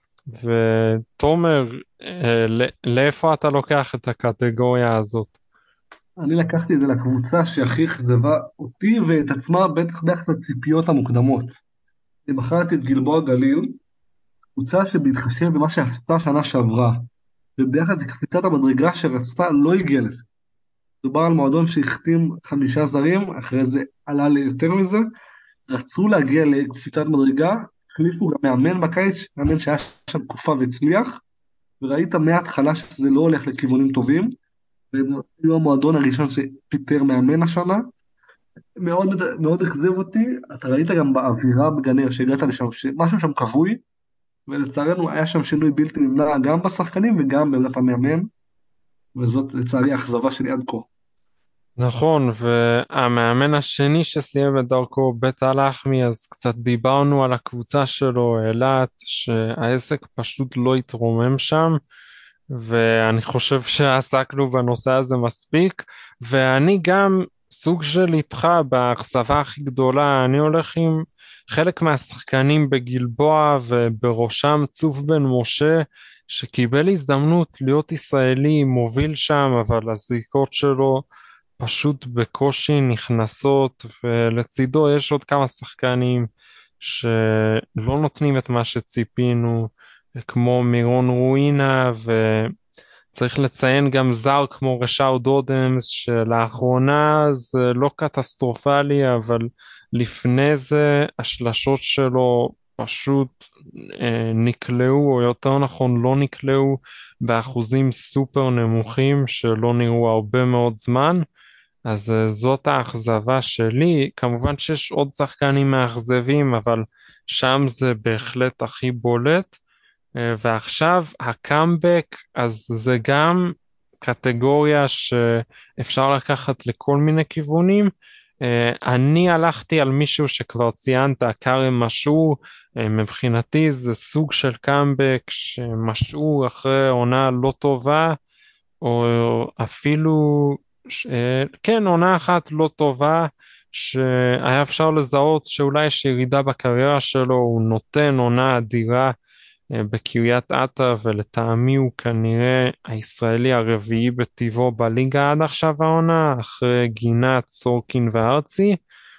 ותומר, לאיפה אתה לוקח את הקטגוריה הזאת? אני לקחתי את זה לקבוצה שהכי אכזבה אותי ואת עצמה, בטח ביחס לציפיות המוקדמות. אני בחרתי את גלבוע גליל, קבוצה שבהתחשב במה שעשתה שנה שעברה, וביחס לקפיצת המדרגה שרצתה לא הגיעה לזה. דובר על מועדון שהחתים 5 זרים, אחרי זה עלה ליותר מזה, רצו להגיע לקפיצת מדרגה, החליפו גם מאמן בקיץ, מאמן שהיה שם תקופה והצליח, וראית מההתחלה שזה לא הולך לכיוונים טובים, והם היו המועדון הראשון שפיטר מאמן השנה, מאוד מאוד אכזב אותי. אתה ראית גם באווירה בגנר שהגעת לשם, משהו שם כבוי, ולצערנו היה שם שינוי בלתי נמנע גם בשחקנים וגם בעמדת המאמן, וזאת לצערי האכזבה שלי עד כה. נכון, והמאמן השני שסיים את דרכו בית הלחמי, אז קצת דיברנו על הקבוצה שלו, אילת, שהעסק פשוט לא התרומם שם, ואני חושב שעסקנו בנושא הזה מספיק, ואני גם סוג של איתך באכזבה הכי גדולה. אני הולך עם חלק מהשחקנים בגלבוע, ובראשם צוף בן משה, שקיבל הזדמנות להיות ישראלי מוביל שם, אבל הזריקות שלו פשוט בקושי נכנסות, ולצידו יש עוד כמה שחקנים שלא נותנים את מה שציפינו, כמו מירון רוינה, וצריך לציין גם זר כמו רשאוד אודמס, שלאחרונה זה לא קטסטרופלי, אבל לפני זה השלשות שלו פשוט נקלעו, או יותר נכון לא נקלעו, באחוזים סופר נמוכים שלא נראו הרבה מאוד זמן. אז זאת האכזבה שלי. כמובן שיש עוד שחקנים מאכזבים, אבל שם זה בהחלט הכי בולט. ועכשיו הקאמבק, אז זה גם קטגוריה שאפשר לקחת לכל מיני כיוונים. אני הלכתי על מישהו שכבר ציינת, קארם משעו. מבחינתי זה סוג של קאמבק שמשעו אחרי עונה לא טובה, או אפילו כן, עונה אחת לא טובה, שהיה אפשר לזהות שאולי יש ירידה בקריירה שלו, הוא נותן עונה אדירה בקריית אתא, ולטעמי הוא כנראה הישראלי הרביעי בטבעו בליגה עד עכשיו העונה, אחרי גינת, סורקין וארצי.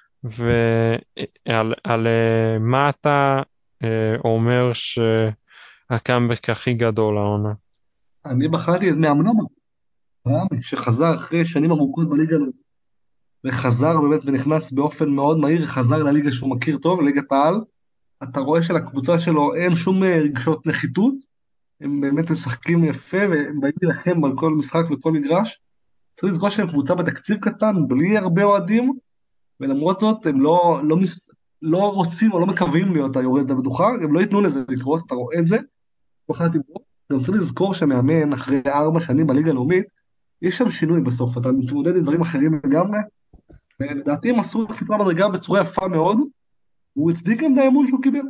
ועל מה אתה אומר שהקאמבק הכי גדול העונה? אני בחרתי את מאמנו, רמי, שחזר אחרי שנים ארוכות בליגה, וחזר באמת ונכנס באופן מאוד מהיר, חזר לליגה שהוא מכיר טוב, ליגת העל. אתה רואה שלקבוצה שלו אין שום רגשות נחיתות, הם באמת משחקים יפה, והם באים להילחם על כל משחק וכל מגרש. צריך לזכור שהם קבוצה בתקציב קטן, בלי הרבה אוהדים, ולמרות זאת הם לא רוצים או לא מקווים להיות היורד המדוכה, הם לא ייתנו לזה לקרות, אתה רואה את זה. גם צריך לזכור שמאמן אחרי 4 שנים בליגה הלאומית, יש שם שינוי בסוף, אתה מתמודד עם דברים אחרים לגמרי, ולדעתי הם עשו חיפה מדרגה בצורה יפה מאוד, והוא הצדיק גם את האמון שהוא קיבל.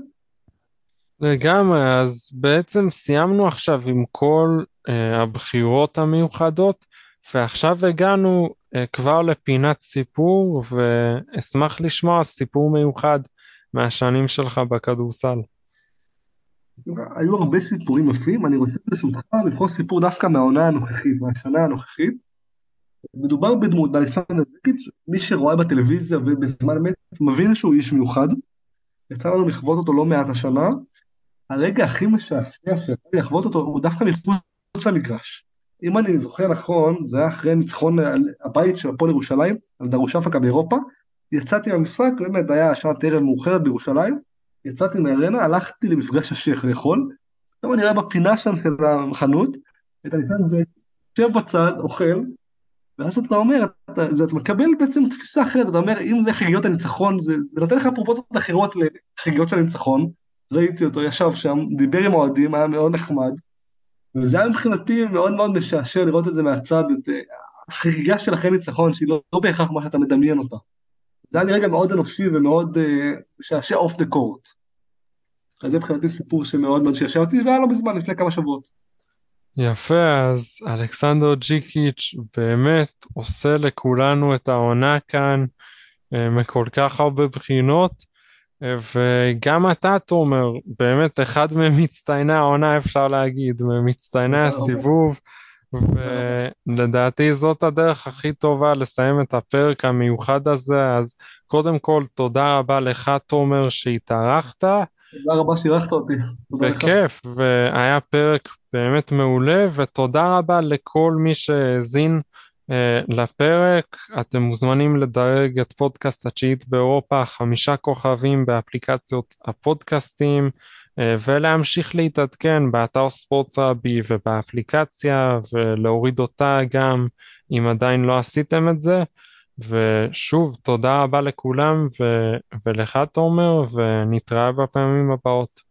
לגמרי, אז בעצם סיימנו עכשיו עם כל הבחירות המיוחדות, ועכשיו הגענו כבר לפינת סיפור, ואשמח לשמוע סיפור מיוחד מהשנים שלך בכדורסל. היו הרבה סיפורים יפים, אני רוצה ברשותך לבחור סיפור דווקא מהעונה הנוכחית, מהשנה הנוכחית. מדובר בדמות, באלכסנדר זקיץ', מי שרואה בטלוויזיה ובזמן אמת מבין שהוא איש מיוחד. יצא לנו לחוות אותו לא מעט השנה. הרגע הכי משעשע שיצא לי לחוות אותו הוא דווקא מחוץ למגרש. אם אני זוכר נכון, זה היה אחרי ניצחון הבית של הפועל ירושלים, על דרושפקה באירופה. יצאתי מהמשחק, באמת היה שעת ערב מאוחרת בירושלים, יצאתי מהארנה, הלכתי למפגש השייח לאכול, עכשיו אני רואה בפינה שם של החנות, את הניצחון הזה, יושב בצד, אוכל, ואז אתה אומר, אתה מקבל בעצם תפיסה אחרת, אתה אומר, אם זה חגיגות הניצחון, זה נותן לך פרופורציות אחרות לחגיגות של הניצחון, ראיתי אותו, ישב שם, דיבר עם האוהדים, היה מאוד נחמד, וזה היה מבחינתי מאוד מאוד משעשע לראות את זה מהצד, את החגיגה של אחרי ניצחון, שהיא לא בהכרח מה שאתה מדמיין אותה. זה היה לי רגע מאוד אנושי ומאוד משעשע אוף דה קורט. אז זה מבחינתי סיפור שמאוד מאוד שעשע אותי, והיה לא בזמן, לפני כמה שבועות. יפה, אז אלכסנדר ג'יקיץ' באמת עושה לכולנו את העונה כאן, מכל כך הרבה בחינות, וגם אתה, תומר, באמת אחד ממצטייני העונה, אפשר להגיד, ממצטייני הסיבוב, ולדעתי זאת הדרך הכי טובה לסיים את הפרק המיוחד הזה. אז קודם כל תודה רבה לך, תומר, שהתארחת. תודה רבה שאירחת אותי. בכיף, והיה פרק באמת מעולה, ותודה רבה לכל מי שהאזין לפרק. אתם מוזמנים לדרג את פודקאסט התשיעית באירופה 5 כוכבים באפליקציות הפודקאסטים, ולהמשיך להתעדכן באתר ספורטסרבי ובאפליקציה, ולהוריד אותה גם אם עדיין לא עשיתם את זה. ושוב, תודה רבה לכולם, ולך תומר, ונתראה בפעמים הבאות.